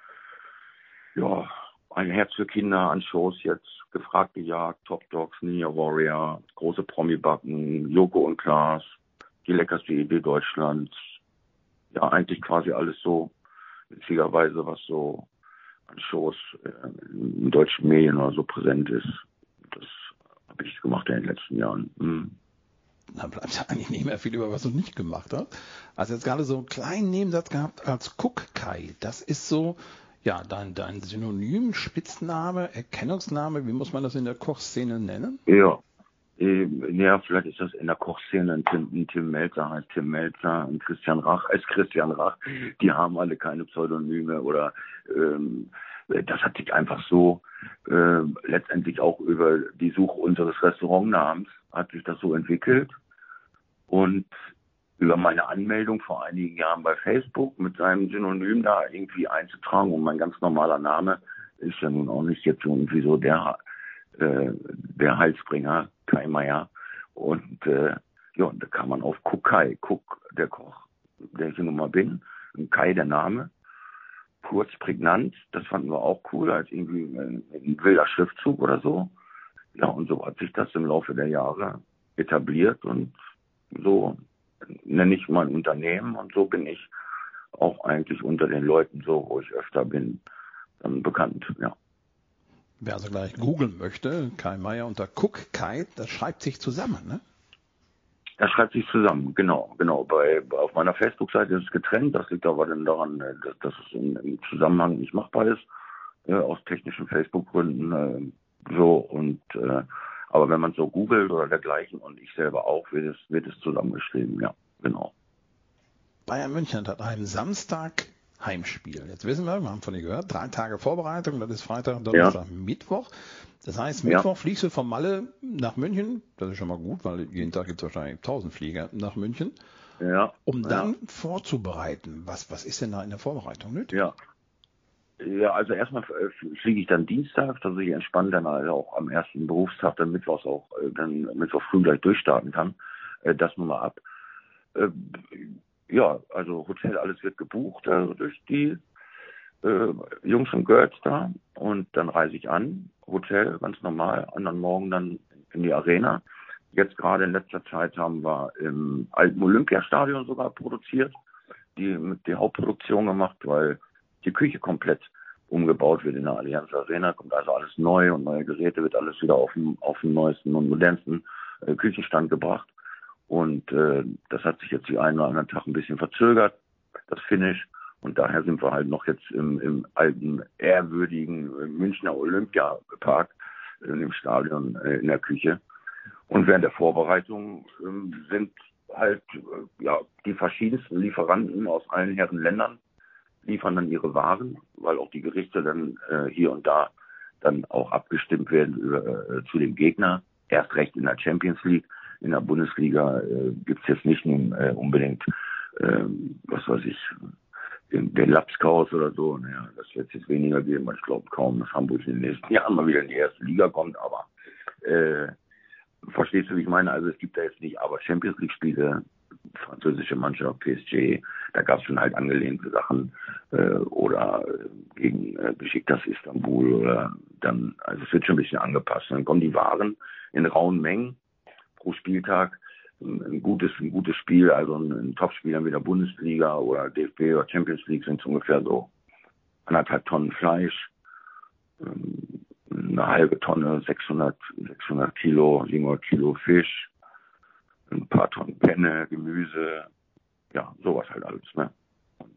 A: äh, ja, ein Herz für Kinder an Shows jetzt, gefragt gejagt, Top Dogs, Ninja Warrior, große Promi-Backen, Joko und Klaas, die leckerste Idee Deutschlands. Ja, eigentlich quasi alles so, witzigerweise, was so an Shows äh, in deutschen Medien oder so präsent ist. Das habe ich gemacht in den letzten Jahren. Mhm.
B: Da bleibt ja eigentlich nicht mehr viel über, was du nicht gemacht hast. Also jetzt gerade so einen kleinen Nebensatz gehabt als Kokai. Das ist so, ja, dein, dein Synonym, Spitzname, Erkennungsname, wie muss man das in der Kochszene nennen?
A: Ja, äh, ja, vielleicht ist das in der Kochszene ein Tim, ein Tim Melzer heißt Tim Melzer, ein Christian Rach als Christian Rach. Die haben alle keine Pseudonyme oder ähm, das hat sich einfach so äh, letztendlich auch über die Suche unseres Restaurantnamens hat sich das so entwickelt und über meine Anmeldung vor einigen Jahren bei Facebook mit seinem Synonym da irgendwie einzutragen und mein ganz normaler Name ist ja nun auch nicht jetzt irgendwie so der äh, der Heilsbringer, Kai Meier und äh, ja, und da kam man auf Kokai, Cook, der Koch, der ich nun mal bin, und Kai der Name, kurz, prägnant, das fanden wir auch cool, als irgendwie ein, ein wilder Schriftzug oder so. Ja, und so hat sich das im Laufe der Jahre etabliert und so nenne ich mein Unternehmen und so bin ich auch eigentlich unter den Leuten so, wo ich öfter bin, dann bekannt, ja.
B: Wer also gleich googeln möchte, Kai Meier unter Kokai, das schreibt sich zusammen, ne?
A: Das schreibt sich zusammen, genau, genau. Bei, auf meiner Facebook-Seite ist es getrennt, das liegt aber dann daran, dass, dass es im, im Zusammenhang nicht machbar ist, äh, aus technischen Facebook-Gründen, äh, so und äh, aber wenn man so googelt oder dergleichen und ich selber auch, wird es, wird es zusammengeschrieben, ja, genau.
B: Bayern München hat einen Samstag Heimspiel. Jetzt wissen wir, wir haben von dir gehört, drei Tage Vorbereitung, das ist Freitag, Donnerstag, ja. Mittwoch. Das heißt, Mittwoch ja. fliegst du von Malle nach München, das ist schon mal gut, weil jeden Tag gibt es wahrscheinlich tausend Flieger nach München,
A: ja.
B: um dann
A: ja.
B: vorzubereiten. Was, was ist denn da in der Vorbereitung nötig?
A: Ja. Ja, also erstmal fliege ich dann Dienstag, dass ich entspannt dann also auch am ersten Berufstag dann Mittwochs auch dann Mittwoch früh gleich durchstarten kann. Das nur mal ab. Ja, also Hotel, alles wird gebucht, also durch die äh, Jungs und Girls da und dann reise ich an, Hotel, ganz normal, anderen Morgen dann in die Arena. Jetzt gerade in letzter Zeit haben wir im alten Olympiastadion sogar produziert, die mit die Hauptproduktion gemacht, weil die Küche komplett umgebaut wird in der Allianz Arena, kommt also alles neu und neue Geräte, wird alles wieder auf dem, auf dem neuesten und modernsten äh, Küchenstand gebracht. Und äh, das hat sich jetzt die einen oder anderen Tag ein bisschen verzögert, das Finish. Und daher sind wir halt noch jetzt im, im alten, ehrwürdigen Münchner Olympiapark, äh, im Stadion, äh, in der Küche. Und während der Vorbereitung äh, sind halt äh, ja die verschiedensten Lieferanten aus allen Herren Ländern liefern dann ihre Waren, weil auch die Gerichte dann äh, hier und da dann auch abgestimmt werden über, äh, zu dem Gegner. Erst recht in der Champions League. In der Bundesliga äh, gibt es jetzt nicht nun, äh, unbedingt, äh, was weiß ich, den, den Lapskaus oder so. Naja, das wird es jetzt weniger geben, weil ich glaube kaum, dass Hamburg in den nächsten Jahren mal wieder in die erste Liga kommt. Aber äh, verstehst du, wie ich meine? Also es gibt da jetzt nicht, aber Champions League Spiele, französische Mannschaft, P S G, da gab es schon halt angelehnte Sachen äh, oder gegen äh, Besiktas Istanbul oder dann, also es wird schon ein bisschen angepasst. Dann kommen die Waren in rauen Mengen pro Spieltag, ein gutes, ein gutes Spiel, also ein, ein Topspiel dann wieder Bundesliga oder D F B oder Champions League sind es ungefähr so anderthalb Tonnen Fleisch, ähm, eine halbe Tonne, sechshundert, sechshundert Kilo, siebenhundert Kilo Fisch, ein paar Tonnen Penne, Gemüse, ja, sowas halt alles, ne? Und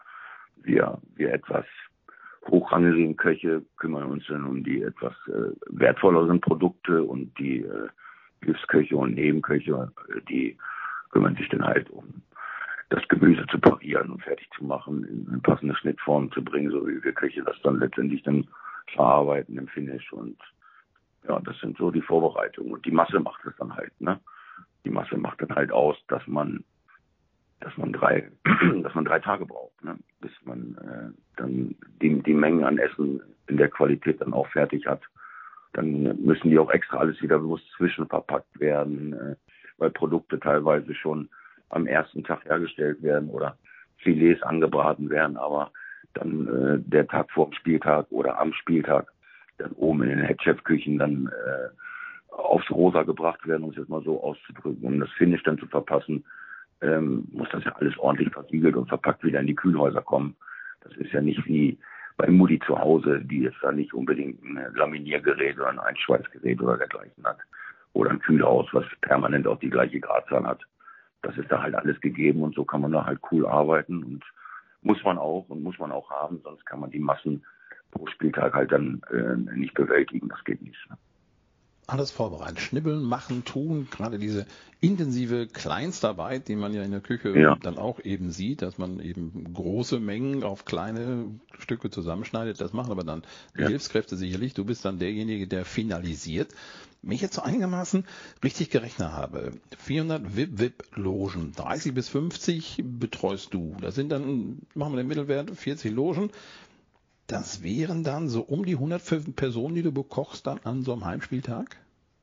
A: wir, wir etwas hochrangigen Köche kümmern uns dann um die etwas äh, wertvolleren Produkte und die äh, Hilfsköche und Nebenköche, äh, die kümmern sich dann halt um das Gemüse zu parieren und fertig zu machen, in eine passende Schnittform zu bringen, so wie wir Köche das dann letztendlich dann verarbeiten im Finish. Und ja, das sind so die Vorbereitungen. Und die Masse macht es dann halt, ne? Die Masse macht dann halt aus, dass man, dass man drei, dass man drei Tage braucht, ne? Bis man äh, dann die, die Mengen an Essen in der Qualität dann auch fertig hat. Dann müssen die auch extra alles wieder bewusst zwischenverpackt werden, äh, weil Produkte teilweise schon am ersten Tag hergestellt werden oder Filets angebraten werden, aber dann äh, der Tag vor dem Spieltag oder am Spieltag dann oben in den Headchef-Küchen dann äh, aufs Rosa gebracht werden, um es jetzt mal so auszudrücken, um das Finish dann zu verpassen, ähm, muss das ja alles ordentlich versiegelt und verpackt wieder in die Kühlhäuser kommen. Das ist ja nicht wie bei Mutti zu Hause, die jetzt da nicht unbedingt ein Laminiergerät oder ein Einschweißgerät oder dergleichen hat. Oder ein Kühlhaus, was permanent auch die gleiche Gradzahl hat. Das ist da halt alles gegeben und so kann man da halt cool arbeiten und muss man auch und muss man auch haben, sonst kann man die Massen pro Spieltag halt dann äh, nicht bewältigen. Das geht nicht. Ne?
B: Alles vorbereitet. Schnibbeln, machen, tun, gerade diese intensive Kleinstarbeit, die man ja in der Küche
A: Ja.
B: dann auch eben sieht, dass man eben große Mengen auf kleine Stücke zusammenschneidet. Das machen aber dann die
A: Ja.
B: Hilfskräfte sicherlich. Du bist dann derjenige, der finalisiert. Wenn ich jetzt so einigermaßen richtig gerechnet habe, vierhundert V I P-V I P-Logen, dreißig bis fünfzig betreust du. Das sind dann, machen wir den Mittelwert, vierzig Logen. Das wären dann so um die hundert Personen, die du bekochst dann an so einem Heimspieltag?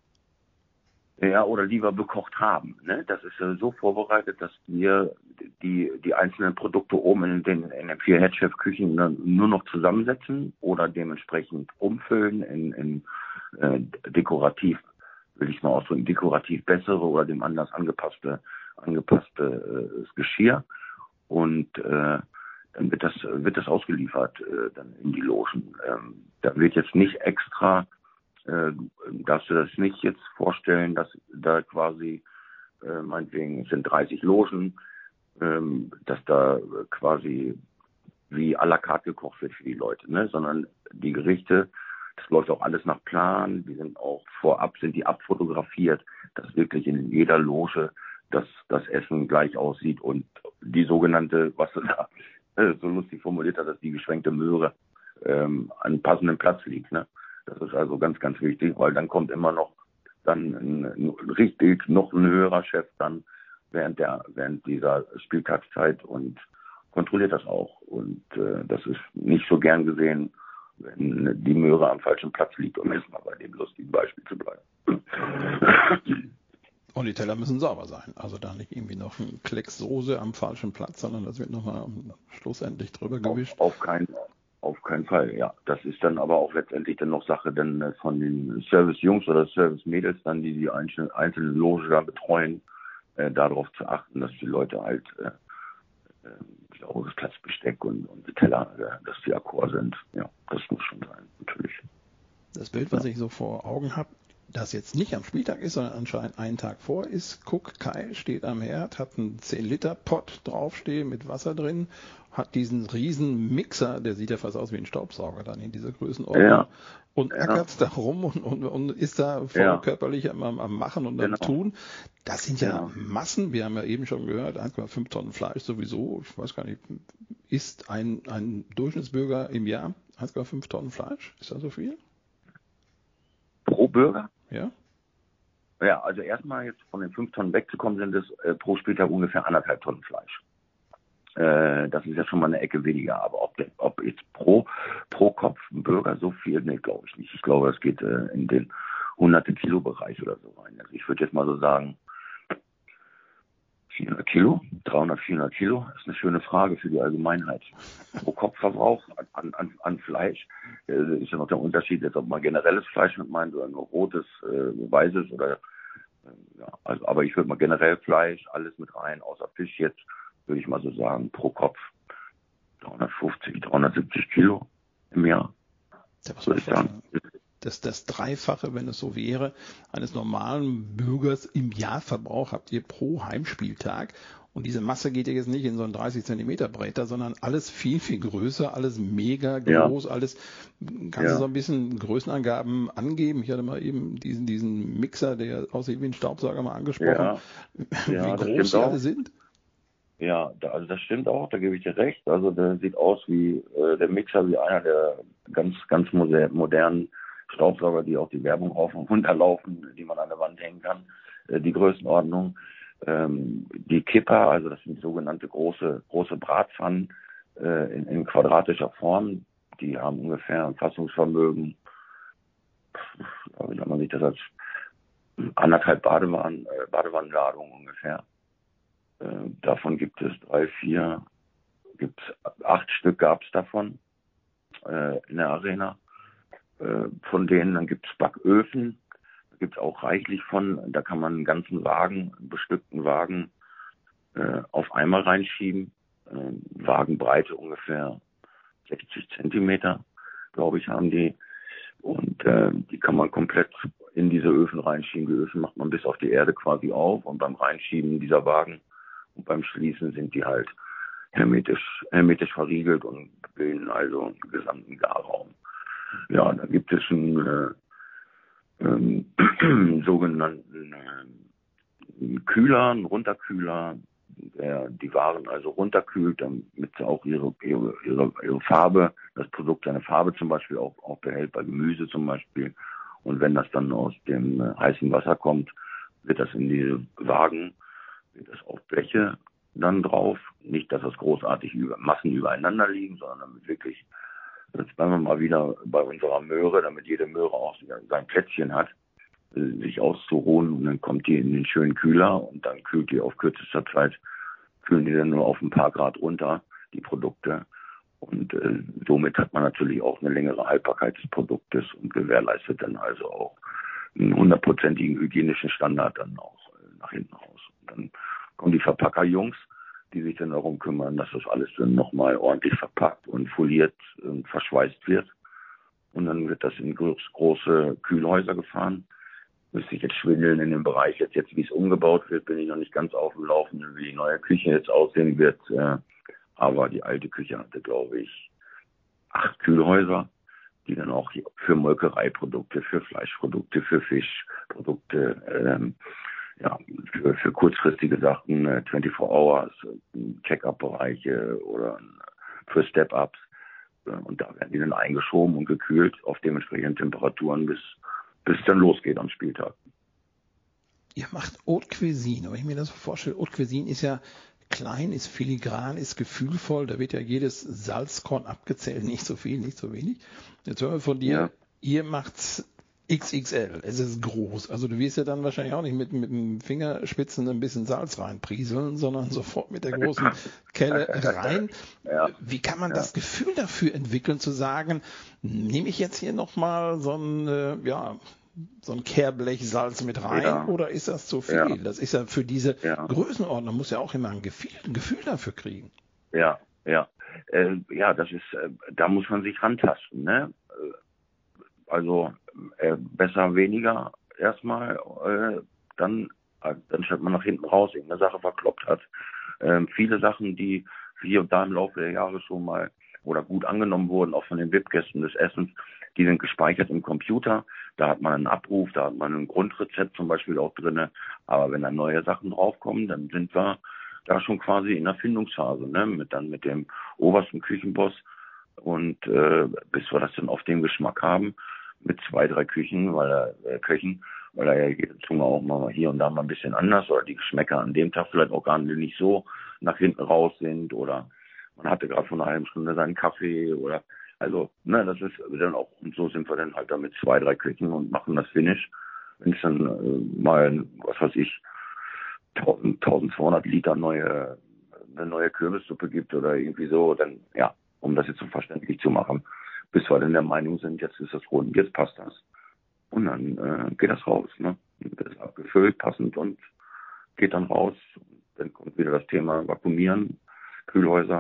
A: Ja, oder lieber bekocht haben. Ne? Das ist äh, so vorbereitet, dass wir die, die einzelnen Produkte oben in den, in den vier Headchef-Küchen nur noch zusammensetzen oder dementsprechend umfüllen in, in äh, dekorativ, will ich mal ausdrücken, dekorativ bessere oder dem Anlass angepasste, angepasste äh, Geschirr. Und äh, dann wird das, wird das ausgeliefert äh, dann in die Logen. Ähm, da wird jetzt nicht extra, äh, darfst du das nicht jetzt vorstellen, dass da quasi, äh, meinetwegen es sind dreißig Logen, ähm, dass da quasi wie à la carte gekocht wird für die Leute, ne? Sondern die Gerichte, das läuft auch alles nach Plan, die sind auch vorab, sind die abfotografiert, dass wirklich in jeder Loge das, das Essen gleich aussieht und die sogenannte, was du da so lustig formuliert hat, dass die geschwenkte Möhre ähm, an passendem Platz liegt. Ne? Das ist also ganz, ganz wichtig, weil dann kommt immer noch dann ein, ein richtig noch ein höherer Chef dann während der während dieser Spieltagszeit und kontrolliert das auch. Und äh, das ist nicht so gern gesehen, wenn die Möhre am falschen Platz liegt, um jetzt mal bei dem lustigen Beispiel zu bleiben.
B: Und die Teller müssen sauber sein. Also da nicht irgendwie noch ein Klecks Soße am falschen Platz, sondern das wird nochmal schlussendlich drüber gewischt.
A: Auf, auf, keinen, auf keinen Fall, ja. Das ist dann aber auch letztendlich dann noch Sache dann von den Service-Jungs oder Service-Mädels dann, die die einzelnen, einzelnen Loge da betreuen, äh, darauf zu achten, dass die Leute halt äh, äh, sauberes Platzbesteck und, und die Teller, äh, dass die akkord sind. Ja, das muss schon sein, natürlich.
B: Das Bild, was ja. ich so vor Augen habe, das jetzt nicht am Spieltag ist, sondern anscheinend einen Tag vor ist. Guck, Kai steht am Herd, hat einen zehn Liter Pott draufstehen mit Wasser drin, hat diesen riesen Mixer, der sieht ja fast aus wie ein Staubsauger dann in dieser Größenordnung, ja. und ackert ja. da rum und, und, und ist da voll ja. körperlich am, am Machen und am genau. Tun. Das sind ja genau. Massen, wir haben ja eben schon gehört, eins Komma fünf Tonnen Fleisch sowieso, ich weiß gar nicht, isst ein, ein Durchschnittsbürger im Jahr eins Komma fünf Tonnen Fleisch? Ist das so viel?
A: Pro Bürger?
B: Ja.
A: Ja, also erstmal jetzt von den fünf Tonnen wegzukommen, sind es äh, pro Spieltag ungefähr anderthalb Tonnen Fleisch. Äh, das ist ja schon mal eine Ecke weniger, aber ob, ob jetzt pro, pro Kopf ein Bürger so viel, nee, glaube ich nicht. Ich glaube, das geht äh, in den hunderte Kilo Bereich oder so rein. Also ich würde jetzt mal so sagen, vierhundert Kilo, dreihundert, vierhundert Kilo, ist eine schöne Frage für die Allgemeinheit. Pro Kopfverbrauch an, an, an Fleisch äh, ist ja noch der Unterschied, jetzt ob man generelles Fleisch mit meint oder nur rotes, äh, weißes oder äh, ja, also, aber ich würde mal generell Fleisch, alles mit rein, außer Fisch jetzt, würde ich mal so sagen, pro Kopf dreihundertfünfzig, dreihundertsiebzig Kilo im Jahr.
B: Ja, was soll ich sagen? Das, das Dreifache, wenn es so wäre, eines normalen Bürgers im Jahrverbrauch habt ihr pro Heimspieltag. Und diese Masse geht ja jetzt nicht in so einen dreißig Zentimeter Breiter, sondern alles viel, viel größer, alles mega groß, ja. alles. Kannst ja. du so ein bisschen Größenangaben angeben? Ich hatte mal eben diesen, diesen Mixer, der aussieht wie ein Staubsauger, mal angesprochen.
A: Ja.
B: Wie
A: ja,
B: groß die alle sind?
A: Ja, da, also das stimmt auch, da gebe ich dir recht. Also der sieht aus wie äh, der Mixer, wie einer der ganz, ganz moder- modernen Staubsauger, die auch die Werbung rauf und runter laufen, die man an der Wand hängen kann. Äh, die Größenordnung. Ähm, die Kipper, also das sind sogenannte große, große Bratpfannen äh, in, in quadratischer Form. Die haben ungefähr ein Fassungsvermögen, wie soll man sich das als anderthalb Badewannen, äh, Badewannenladung ungefähr. Äh, davon gibt es drei, vier, gibt's acht Stück gab es davon äh, in der Arena. Äh, von denen, dann gibt es Backöfen, da gibt es auch reichlich von, da kann man einen ganzen Wagen, einen bestückten Wagen äh, auf einmal reinschieben. Äh, Wagenbreite ungefähr sechzig Zentimeter, glaube ich, haben die. Und äh, die kann man komplett in diese Öfen reinschieben. Die Öfen macht man bis auf die Erde quasi auf und beim Reinschieben dieser Wagen und beim Schließen sind die halt hermetisch, hermetisch verriegelt und bilden also einen gesamten Garraum. Ja, da gibt es einen äh, ähm, sogenannten äh, Kühler, einen Runterkühler, der die Waren also runterkühlt, damit sie auch ihre, ihre, ihre, ihre Farbe, das Produkt seine Farbe zum Beispiel auch, auch behält, bei Gemüse zum Beispiel. Und wenn das dann aus dem äh, heißen Wasser kommt, wird das in diese Wagen, wird das auf Bleche dann drauf. Nicht, dass das großartig über, Massen übereinander liegen, sondern damit wirklich, jetzt bleiben wir mal wieder bei unserer Möhre, damit jede Möhre auch sein Plätzchen hat, sich auszuruhen, und dann kommt die in den schönen Kühler und dann kühlt die auf kürzester Zeit, kühlen die dann nur auf ein paar Grad runter, die Produkte. Und äh, somit hat man natürlich auch eine längere Haltbarkeit des Produktes und gewährleistet dann also auch einen hundertprozentigen hygienischen Standard dann auch äh, nach hinten raus. Und dann kommen die Verpackerjungs, die sich dann darum kümmern, dass das alles dann nochmal ordentlich verpackt und foliert und verschweißt wird. Und dann wird das in große Kühlhäuser gefahren. Müsste ich jetzt schwindeln in dem Bereich, jetzt, jetzt wie es umgebaut wird, bin ich noch nicht ganz auf dem Laufenden, wie die neue Küche jetzt aussehen wird. Äh, aber die alte Küche hatte, glaube ich, acht Kühlhäuser, die dann auch für Molkereiprodukte, für Fleischprodukte, für Fischprodukte, ähm, ja, für, für kurzfristige Sachen, äh, vierundzwanzig Hours, äh, Check-up-Bereiche oder äh, für Step-Ups. Äh, und da werden die dann eingeschoben und gekühlt auf dementsprechenden Temperaturen, bis bis es dann losgeht am Spieltag.
B: Ihr macht Haute Cuisine, wenn ich mir das so vorstelle, Haute Cuisine ist ja klein, ist filigran, ist gefühlvoll, da wird ja jedes Salzkorn abgezählt, nicht so viel, nicht so wenig. Jetzt hören wir von dir, ja. Ihr macht's X X L, es ist groß, also du wirst ja dann wahrscheinlich auch nicht mit, mit dem Fingerspitzen ein bisschen Salz reinprieseln, sondern sofort mit der großen Kelle rein. Ja. Wie kann man ja. das Gefühl dafür entwickeln, zu sagen, nehme ich jetzt hier nochmal so ein, äh, ja, so ein Kehrblech Salz mit rein, ja. oder ist das zu viel? Ja. Das ist ja für diese ja. Größenordnung, muss ja auch immer ein Gefühl, ein Gefühl dafür kriegen.
A: Ja, ja. Äh, ja, das ist, äh, da muss man sich rantasten, ne? Also äh, besser weniger erstmal, äh, dann, äh, dann statt man nach hinten raus irgendeine Sache verkloppt hat. Ähm, viele Sachen, die hier und da im Laufe der Jahre schon mal oder gut angenommen wurden, auch von den V I P-Gästen des Essens, die sind gespeichert im Computer. Da hat man einen Abruf, da hat man ein Grundrezept zum Beispiel auch drin. Aber wenn dann neue Sachen draufkommen, dann sind wir da schon quasi in der Findungsphase, ne? Mit dann mit dem obersten Küchenboss und äh, bis wir das dann auf den Geschmack haben, mit zwei, drei Küchen, weil er äh, Köchen, weil er ja jede Zunge auch mal hier und da mal ein bisschen anders oder die Geschmäcker an dem Tag vielleicht auch gar nicht so nach hinten raus sind oder man hatte gerade vor einer halben Stunde seinen Kaffee oder also, ne, das ist dann auch, und so sind wir dann halt da mit zwei, drei Küchen und machen das Finish. Wenn es dann äh, mal, was weiß ich, eintausendzweihundert Liter neue, eine neue Kürbissuppe gibt oder irgendwie so, dann, ja, um das jetzt so verständlich zu machen, bis wir dann der Meinung sind, jetzt ist das rund, jetzt passt das. Und dann äh, geht das raus, ne? Wird es abgefüllt, passend und geht dann raus. Dann kommt wieder das Thema Vakuumieren, Kühlhäuser,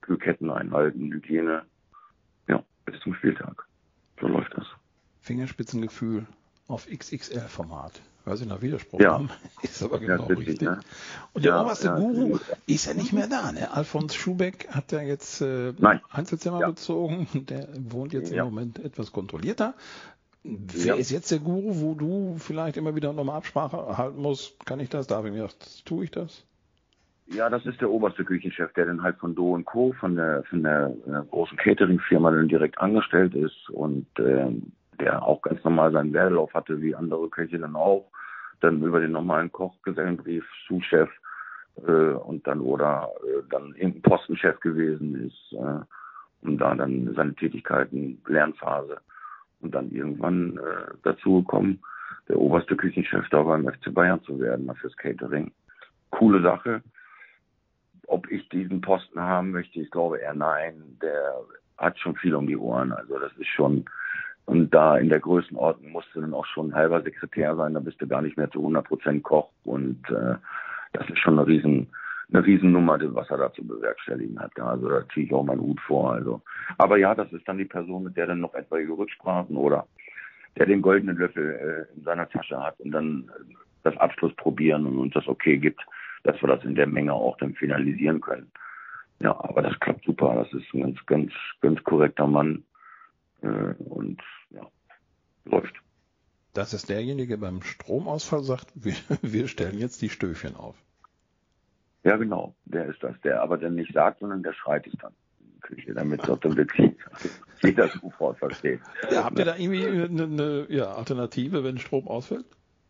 A: Kühlketten einhalten, Hygiene. Ja, bis zum Spieltag. So läuft das.
B: Fingerspitzengefühl auf X X L-Format. Hör Sie nach Widerspruch
A: Ja.
B: an. Ist aber
A: Ja,
B: genau
A: richtig,
B: richtig.
A: ne?
B: Und der
A: Ja,
B: oberste
A: ja,
B: Guru
A: ist-
B: ist ja nicht mehr da. Ne? Alfons Schubeck hat ja jetzt äh,
A: Nein.
B: Einzelzimmer
A: Ja.
B: bezogen. Der wohnt jetzt im
A: Ja.
B: Moment etwas kontrollierter. Wer
A: Ja.
B: ist jetzt der Guru, wo du vielleicht immer wieder nochmal Absprache halten musst? Kann ich das? Darf ich mir das? Tue ich das?
A: Ja, das ist der oberste Küchenchef, der dann halt von Do und Co., von der, von der äh, großen Catering-Firma dann direkt angestellt ist und ähm, der auch ganz normal seinen Werdelauf hatte, wie andere Köche dann auch. Dann über den normalen Koch, Gesellenbrief, Sous-Chef äh, und dann oder äh, dann irgendein Postenchef gewesen ist äh, und da dann seine Tätigkeiten, Lernphase und dann irgendwann äh, dazu gekommen, der oberste Küchenchef da beim F C Bayern zu werden, fürs Catering. Coole Sache. Ob ich diesen Posten haben möchte, ich glaube eher nein. Der hat schon viel um die Ohren. Also das ist schon, und da in der Größenordnung musst du dann auch schon ein halber Sekretär sein, da bist du gar nicht mehr zu hundert Prozent Koch. Und äh, das ist schon eine riesen, eine Riesennummer, was er da zu bewerkstelligen hat. Also da ziehe ich auch meinen Hut vor. Also, aber ja, das ist dann die Person, mit der dann noch etwaige Rücksprachen oder der den goldenen Löffel äh, in seiner Tasche hat und dann äh, das Abschluss probieren und uns das okay gibt, dass wir das in der Menge auch dann finalisieren können. Ja, aber das klappt super. Das ist ein ganz, ganz, ganz korrekter Mann äh, und ja, läuft.
B: Das ist derjenige, der beim Stromausfall sagt, wir, wir stellen jetzt die Stöfchen auf.
A: Ja, genau, der ist das. Der aber dann nicht sagt, sondern der schreit es dann in die Küche, damit es auch dann wirklich jeder sofort versteht.
B: Ja, habt ihr da irgendwie eine, eine ja, Alternative, wenn Strom ausfällt?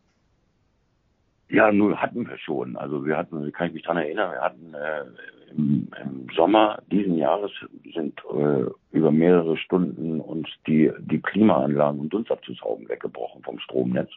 A: Ja, nur hatten wir schon. Also wir hatten, kann ich mich dran erinnern, wir hatten äh, im, im Sommer diesen Jahres sind äh, über mehrere Stunden uns die, die Klimaanlagen und Dunstabzugshauben weggebrochen vom Stromnetz.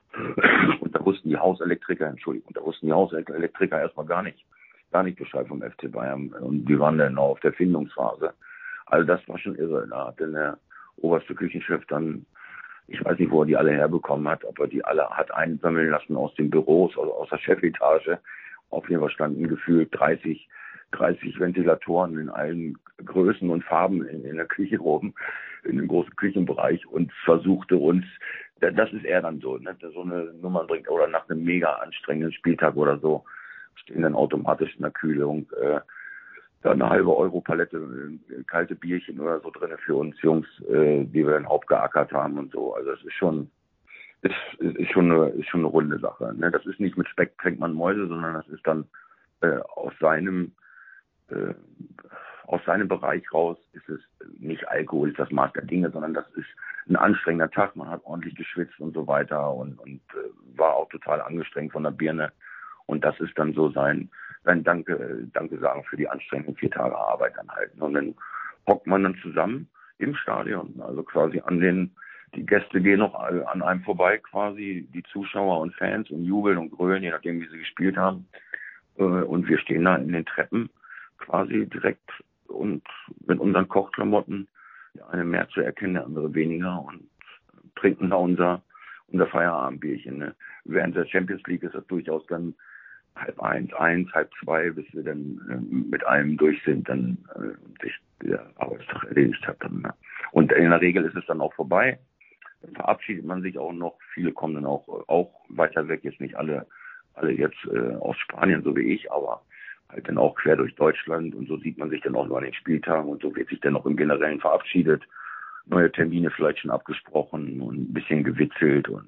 A: Und da wussten die Hauselektriker, Entschuldigung, da wussten die Hauselektriker erstmal gar nicht, gar nicht Bescheid vom F C Bayern. Und die waren dann auf der Findungsphase. Also das war schon irre. Da hat dann der oberste Küchenchef dann, ich weiß nicht, wo er die alle herbekommen hat, ob er die alle hat einsammeln lassen aus den Büros, also aus der Chefetage. Auf jeden Fall standen gefühlt dreißig, dreißig Ventilatoren in allen Größen und Farben in, in der Küche oben, in dem großen Küchenbereich und versuchte uns, das ist eher dann so, ne, so eine Nummer bringt, oder nach einem mega anstrengenden Spieltag oder so, stehen dann automatisch in der Kühlung äh, da eine halbe Euro Palette äh, kalte Bierchen oder so drin für uns Jungs, äh, die wir dann aufgeackert haben und so. Also es ist schon, ist, ist schon eine, ist schon eine runde Sache. Ne? Das ist nicht mit Speck fängt man Mäuse, sondern das ist dann äh, aus seinem äh, aus seinem Bereich raus ist es nicht Alkohol, ist das Maß der Dinge, sondern das ist ein anstrengender Tag. Man hat ordentlich geschwitzt und so weiter und, und äh, war auch total angestrengt von der Birne. Und das ist dann so sein, sein Danke, Danke sagen für die anstrengenden vier Tage Arbeit dann halt. Und dann hockt man dann zusammen im Stadion, also quasi an den, die Gäste gehen noch an einem vorbei quasi, die Zuschauer und Fans und jubeln und grölen, je nachdem wie sie gespielt haben. Und wir stehen da in den Treppen quasi direkt und mit unseren Kochklamotten, der eine mehr zu erkennen, der andere weniger und trinken da unser, unser Feierabendbierchen. Ne? Während der Champions League ist das durchaus dann halb eins, eins, halb zwei, bis wir dann äh, mit allem durch sind, dann äh, sich der Arbeitstag erledigt hat. Dann, ne? Und in der Regel ist es dann auch vorbei. Dann verabschiedet man sich auch noch. Viele kommen dann auch, auch weiter weg, jetzt nicht alle, alle jetzt äh, aus Spanien, so wie ich, aber halt dann auch quer durch Deutschland und so sieht man sich dann auch nur an den Spieltagen und so wird sich dann auch im Generellen verabschiedet. Neue Termine vielleicht schon abgesprochen und ein bisschen gewitzelt und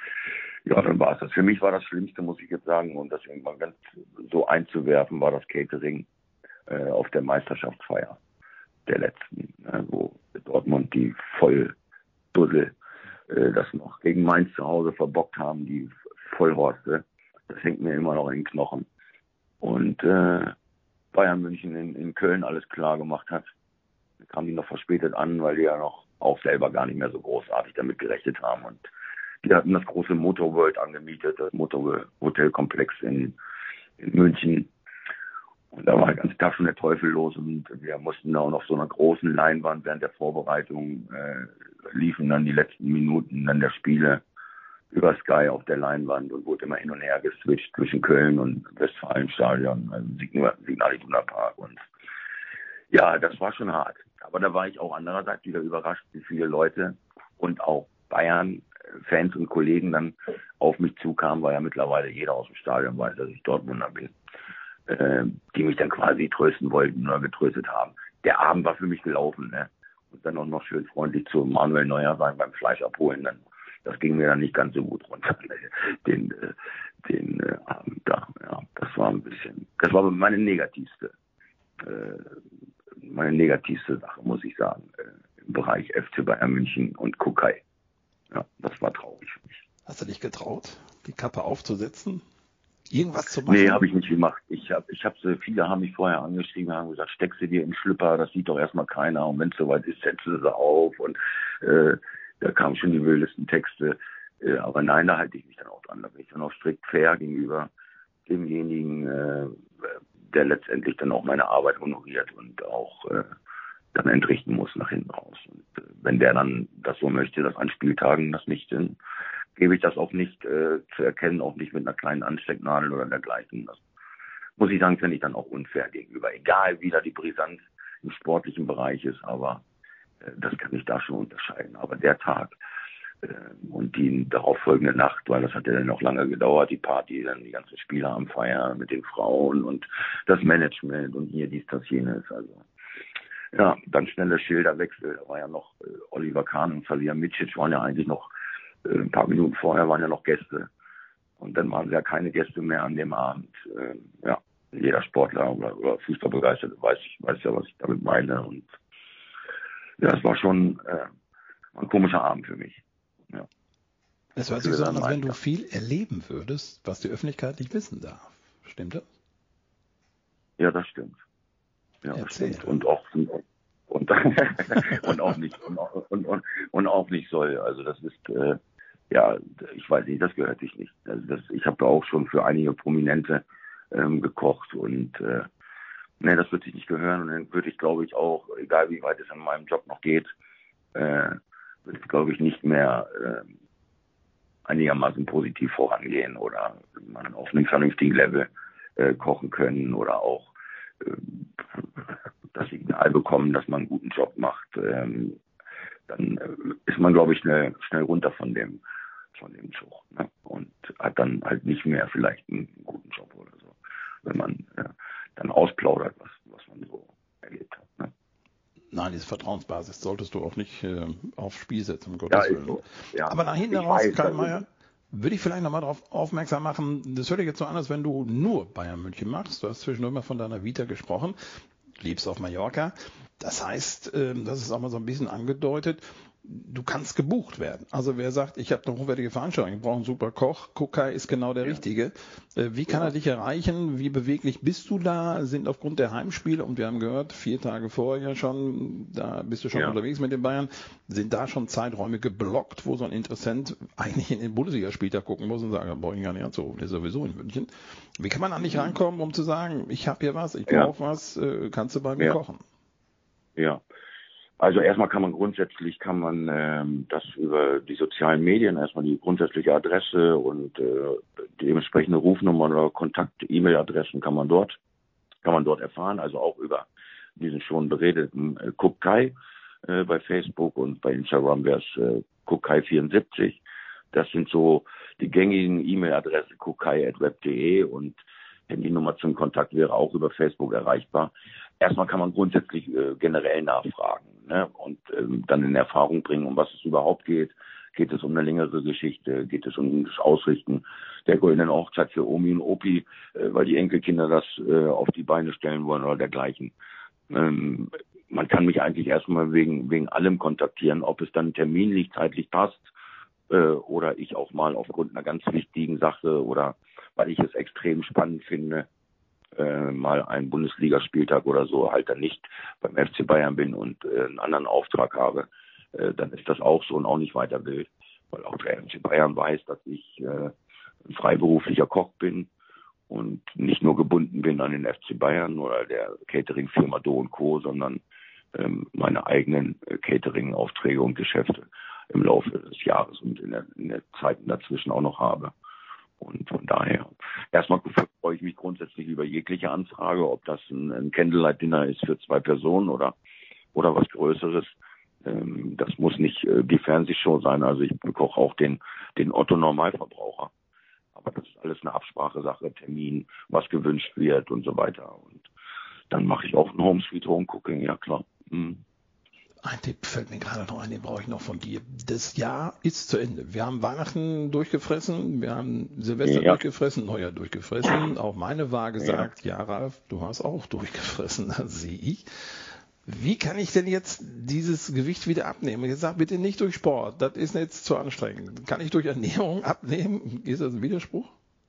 A: ja, dann war es das. Für mich war das Schlimmste, muss ich jetzt sagen, um das irgendwann ganz so einzuwerfen, war das Catering äh, auf der Meisterschaftsfeier der letzten, äh, wo Dortmund die Volldussel äh, das noch gegen Mainz zu Hause verbockt haben, die Vollhorste. Das hängt mir immer noch in den Knochen. Und äh, Bayern München in, in Köln alles klar gemacht hat. Da kamen die noch verspätet an, weil die ja noch auch selber gar nicht mehr so großartig damit gerechnet haben. Und die hatten das große Motor World angemietet, das Motor Hotelkomplex in, in München. Und da war den ganzen Tag schon der Teufel los und wir mussten da auch noch so einer großen Leinwand während der Vorbereitung äh, liefen dann die letzten Minuten dann der Spiele über Sky auf der Leinwand und wurde immer hin und her geswitcht zwischen Köln und Westfalenstadion, also Signal Iduna Park. Und Ja, das war schon hart. Aber da war ich auch andererseits wieder überrascht, wie viele Leute und auch Bayern-Fans und Kollegen dann auf mich zukamen, weil ja mittlerweile jeder aus dem Stadion weiß, dass ich Dortmunder bin, äh, die mich dann quasi trösten wollten oder getröstet haben. Der Abend war für mich gelaufen, ne? Und dann auch noch schön freundlich zu Manuel Neuer sein beim Fleisch abholen. Dann, das ging mir dann nicht ganz so gut runter, den, äh, den äh, Abend da. Ja, das war ein bisschen, das war meine negativste, äh, meine negativste Sache, muss ich sagen, äh, im Bereich F C Bayern München und Kukai. Ja, das war traurig für mich.
B: Hast du dich getraut, die Kappe aufzusetzen? Irgendwas zu machen?
A: Nee, habe ich nicht gemacht. Ich habe, ich habe sie, viele haben mich vorher angeschrieben, haben gesagt, steck sie dir in den Schlüpper, das sieht doch erstmal keiner. Und wenn es soweit ist, setze sie auf. Und äh, da kamen schon die wildesten Texte. Äh, aber nein, da halte ich mich dann auch dran. Da bin ich dann auch strikt fair gegenüber demjenigen, äh, der letztendlich dann auch meine Arbeit honoriert und auch äh, dann entrichten muss nach hinten raus. Und äh, wenn der dann das so möchte, dass an Spieltagen das nicht sind, gebe ich das auch nicht äh, zu erkennen, auch nicht mit einer kleinen Anstecknadel oder dergleichen. Das muss ich sagen, finde ich dann auch unfair gegenüber. Egal, wie da die Brisanz im sportlichen Bereich ist, aber äh, das kann ich da schon unterscheiden. Aber der Tag äh, und die darauf folgende Nacht, weil das hat ja dann noch lange gedauert, die Party, dann die ganzen Spieler am Feiern mit den Frauen und das Management und hier dies, das, jenes. Also ja, dann schnelle Schilderwechsel. Da war ja noch äh, Oliver Kahn und Salihamidzic waren ja eigentlich noch ein paar Minuten vorher waren ja noch Gäste und dann waren ja keine Gäste mehr an dem Abend. Äh, ja, jeder Sportler oder, oder Fußballbegeisterte weiß, weiß ja, was ich damit meine. Und ja, es war schon äh, ein komischer Abend für mich. Ja.
B: Es hört sich so an, als wenn du viel erleben würdest, was die Öffentlichkeit nicht wissen darf. Stimmt das?
A: Ja, das stimmt. Ja, das stimmt. Und auch und, und auch nicht und, und, und, und auch nicht soll. Also das ist äh, ja, ich weiß nicht, das gehört sich nicht. Also das, ich habe da auch schon für einige Prominente ähm, gekocht und äh, nee, das wird sich nicht gehören. Und dann würde ich, glaube ich, auch, egal wie weit es in meinem Job noch geht, äh, würde ich, glaube ich, nicht mehr äh, einigermaßen positiv vorangehen oder man auf einem vernünftigen Level äh, kochen können oder auch äh, das Signal bekommen, dass man einen guten Job macht. Ähm, dann äh, ist man, glaube ich, schnell, schnell runter von dem von dem Zug, ne? Und hat dann halt nicht mehr vielleicht einen guten Job oder so, wenn man äh, dann ausplaudert, was, was man so erlebt hat. Ne?
B: Nein, diese Vertrauensbasis solltest du auch nicht äh, aufs Spiel setzen, um Gottes
A: ja,
B: Willen.
A: So. Ja.
B: Aber nach hinten
A: ich
B: raus,
A: weiß,
B: Karl Mayer, würde ich vielleicht nochmal darauf aufmerksam machen, das hört sich jetzt so an, als wenn du nur Bayern München machst. Du hast zwischendurch mal von deiner Vita gesprochen, lebst auf Mallorca. Das heißt, das ist auch mal so ein bisschen angedeutet, du kannst gebucht werden. Also wer sagt, ich habe eine hochwertige Veranstaltung, ich brauche einen super Koch, Kukai ist genau der ja. Richtige. Wie kann ja. er dich erreichen? Wie beweglich bist du da? Sind aufgrund der Heimspiele, und wir haben gehört, vier Tage vorher schon, da bist du schon ja. unterwegs mit den Bayern, sind da schon Zeiträume geblockt, wo so ein Interessent eigentlich in den Bundesligaspieltag gucken muss und sagen, brauche ich gar nicht anzurufen, der ist sowieso in München. Wie kann man an dich rankommen, um zu sagen, ich habe hier was, ich brauche ja. was, kannst du bei mir kochen?
A: Ja. Also erstmal kann man grundsätzlich kann man ähm, das über die sozialen Medien, erstmal die grundsätzliche Adresse und äh, die entsprechende Rufnummer oder Kontakt-E-Mail-Adressen kann man dort kann man dort erfahren. Also auch über diesen schon beredeten äh, Kukai äh, bei Facebook und bei Instagram wäre es äh, Kukai vierundsiebzig. Das sind so die gängigen E-Mail-Adressen kukai at web punkt de und Handynummer zum Kontakt wäre auch über Facebook erreichbar. Erstmal kann man grundsätzlich äh, generell nachfragen, ne? Und ähm, dann in Erfahrung bringen, um was es überhaupt geht. Geht es um eine längere Geschichte? Geht es um das Ausrichten der goldenen Hochzeit für Omi und Opi, äh, weil die Enkelkinder das äh, auf die Beine stellen wollen oder dergleichen? Ähm, man kann mich eigentlich erstmal wegen wegen allem kontaktieren, ob es dann terminlich, zeitlich passt äh, oder ich auch mal aufgrund einer ganz wichtigen Sache oder weil ich es extrem spannend finde, äh, mal einen Bundesligaspieltag oder so halt dann nicht beim F C Bayern bin und äh, einen anderen Auftrag habe, äh, dann ist das auch so und auch nicht weiter wild, weil auch der F C Bayern weiß, dass ich äh, ein freiberuflicher Koch bin und nicht nur gebunden bin an den F C Bayern oder der Catering-Firma Do und Co., sondern ähm, meine eigenen äh, Catering-Aufträge und Geschäfte im Laufe des Jahres und in der, in der Zeiten dazwischen auch noch habe. Und von daher, erstmal freue ich mich grundsätzlich über jegliche Anfrage, ob das ein, ein Candlelight-Dinner ist für zwei Personen oder, oder was Größeres. Ähm, das muss nicht äh, die Fernsehshow sein. Also ich koche auch den, den Otto-Normalverbraucher. Aber das ist alles eine Absprachesache, Termin, was gewünscht wird und so weiter. Und dann mache ich auch ein Home Sweet Home Cooking, ja klar. Mhm.
B: Ein Tipp fällt mir gerade noch ein, den brauche ich noch von dir. Das Jahr ist zu Ende. Wir haben Weihnachten durchgefressen, wir haben Silvester
A: Ja.
B: durchgefressen, Neujahr durchgefressen. Auch meine Waage
A: Ja.
B: sagt, ja Ralf, du hast auch durchgefressen, das sehe ich. Wie kann ich denn jetzt dieses Gewicht wieder abnehmen? Jetzt sag bitte nicht durch Sport, das ist jetzt zu anstrengend. Kann ich durch Ernährung abnehmen? Ist das ein Widerspruch?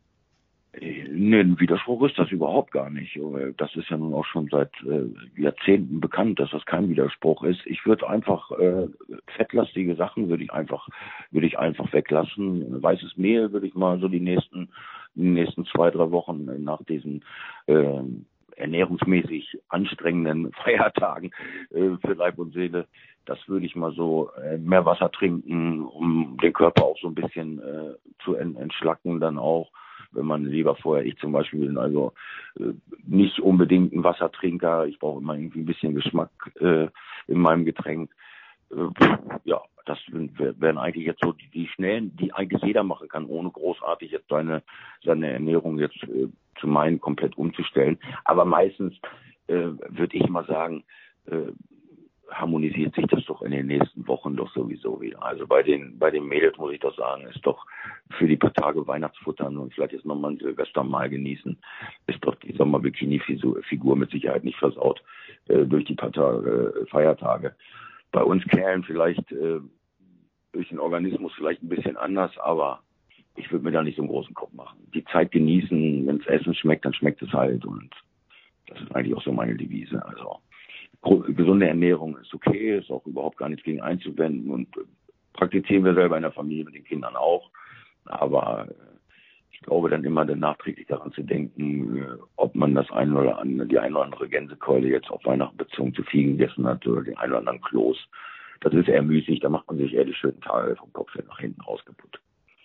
A: Nee, ein Widerspruch ist das überhaupt gar nicht. Das ist ja nun auch schon seit äh, Jahrzehnten bekannt, dass das kein Widerspruch ist. Ich würde einfach äh, fettlastige Sachen würde ich einfach würde ich einfach weglassen. Weißes Mehl würde ich mal so die nächsten die nächsten zwei drei Wochen nach diesen äh, ernährungsmäßig anstrengenden Feiertagen äh, für Leib und Seele, das würde ich mal so äh, mehr Wasser trinken, um den Körper auch so ein bisschen äh, zu ent- entschlacken dann auch. Wenn man lieber vorher, ich zum Beispiel bin also äh, nicht unbedingt ein Wassertrinker, ich brauche immer irgendwie ein bisschen Geschmack äh, in meinem Getränk. Äh, ja, das wären eigentlich jetzt so die, die schnellen, die eigentlich jeder machen kann, ohne großartig jetzt seine, seine Ernährung jetzt äh, zu meinen, komplett umzustellen. Aber meistens äh, würde ich mal sagen, äh, harmonisiert sich das doch in den nächsten Wochen doch sowieso wieder. Also bei den bei den Mädels muss ich doch sagen, ist doch für die paar Tage Weihnachtsfuttern und vielleicht jetzt nochmal ein Silvester mal genießen, ist doch die Sommer-Bikini-Figur mit Sicherheit nicht versaut äh, durch die paar Tage, äh, Feiertage. Bei uns Kerlen vielleicht äh, durch den Organismus vielleicht ein bisschen anders, aber ich würde mir da nicht so einen großen Kopf machen. Die Zeit genießen, wenn das Essen schmeckt, dann schmeckt es halt und das ist eigentlich auch so meine Devise. Also gesunde Ernährung ist okay, ist auch überhaupt gar nichts gegen einzuwenden und praktizieren wir selber in der Familie mit den Kindern auch. Aber ich glaube dann immer dann nachträglich daran zu denken, ob man das eine oder andere, die eine oder andere Gänsekeule jetzt auf Weihnachten bezogen zu viel gegessen hat oder den einen oder anderen Kloß. Das ist eher müßig, da macht man sich eher die schönen Tage vom Kopf her nach hinten raus kaputt.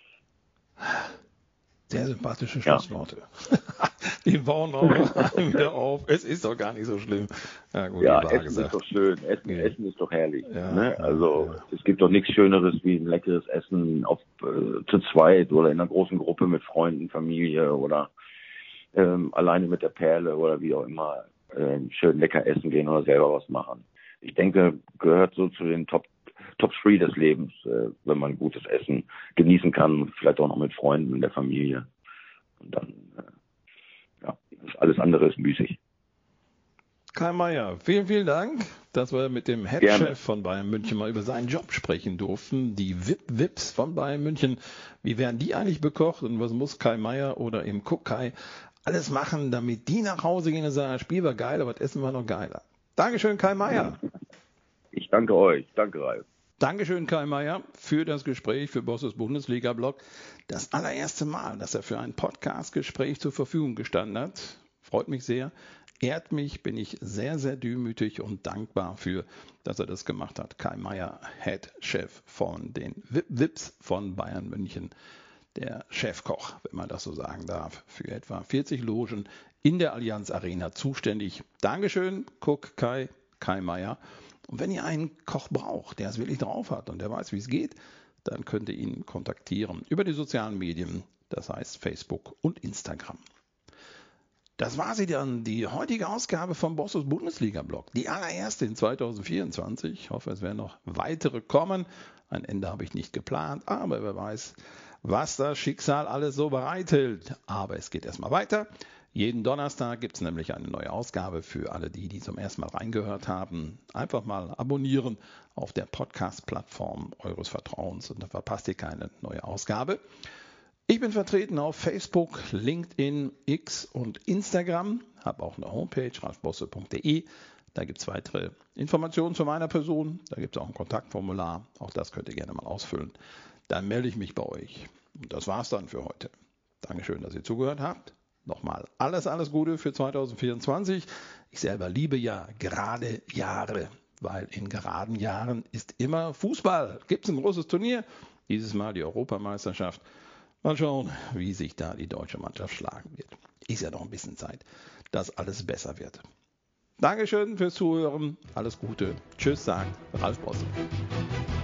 B: Sehr sympathische
A: Ja.
B: Schlussworte. Die bauen auch wieder auf. Es ist doch gar nicht so schlimm. Ja, gut,
A: Ja,
B: die Waage
A: Essen
B: sagt.
A: ist doch schön. Essen,
B: Ja.
A: Essen ist doch herrlich.
B: Ja,
A: ne?
B: ja,
A: Also
B: ja.
A: es gibt doch nichts Schöneres wie ein leckeres Essen auf, äh, zu zweit oder in einer großen Gruppe mit Freunden, Familie oder ähm, alleine mit der Perle oder wie auch immer äh, schön lecker essen gehen oder selber was machen. Ich denke, gehört so zu den Top Top drei des Lebens, äh, wenn man gutes Essen genießen kann, vielleicht auch noch mit Freunden in der Familie. Und dann, äh, ja, alles andere ist müßig.
B: Kai Meier, vielen, vielen Dank, dass wir mit dem Headchef von Bayern München mal über seinen Job sprechen durften. Die V I P-Vips von Bayern München, wie werden die eigentlich bekocht und was muss Kai Meier oder eben Cook Kai alles machen, damit die nach Hause gehen und sagen, das Spiel war geil, aber das Essen war noch geiler. Dankeschön, Kai Meier.
A: Ich danke euch. Danke, Ralf.
B: Dankeschön, Kai Meier, für das Gespräch für Bosses Bundesliga-Blog. Das allererste Mal, dass er für ein Podcast-Gespräch zur Verfügung gestanden hat. Freut mich sehr. Ehrt mich, bin ich sehr, sehr demütig und dankbar für, dass er das gemacht hat. Kai Meier, Head-Chef von den V I Ps von Bayern München. Der Chefkoch, wenn man das so sagen darf, für etwa vierzig Logen in der Allianz Arena zuständig. Dankeschön, Cook Kai, Kai Meier. Und wenn ihr einen Koch braucht, der es wirklich drauf hat und der weiß, wie es geht, dann könnt ihr ihn kontaktieren über die sozialen Medien, das heißt Facebook und Instagram. Das war sie dann, die heutige Ausgabe vom Bosses Bundesliga-Blog. Die allererste in zweitausendvierundzwanzig. Ich hoffe, es werden noch weitere kommen. Ein Ende habe ich nicht geplant, aber wer weiß, was das Schicksal alles so bereithält. Aber es geht erstmal weiter. Jeden Donnerstag gibt es nämlich eine neue Ausgabe für alle die, die zum ersten Mal reingehört haben. Einfach mal abonnieren auf der Podcast-Plattform eures Vertrauens und dann verpasst ihr keine neue Ausgabe. Ich bin vertreten auf Facebook, LinkedIn, X und Instagram. Habe auch eine Homepage, ralfbosse punkt de. Da gibt es weitere Informationen zu meiner Person. Da gibt es auch ein Kontaktformular. Auch das könnt ihr gerne mal ausfüllen. Dann melde ich mich bei euch. Und das war's dann für heute. Dankeschön, dass ihr zugehört habt. Nochmal alles, alles Gute für zweitausendvierundzwanzig. Ich selber liebe ja gerade Jahre, weil in geraden Jahren ist immer Fußball. Gibt es ein großes Turnier, dieses Mal die Europameisterschaft. Mal schauen, wie sich da die deutsche Mannschaft schlagen wird. Ist ja noch ein bisschen Zeit, dass alles besser wird. Dankeschön fürs Zuhören. Alles Gute. Tschüss, sagt Ralf Bosse.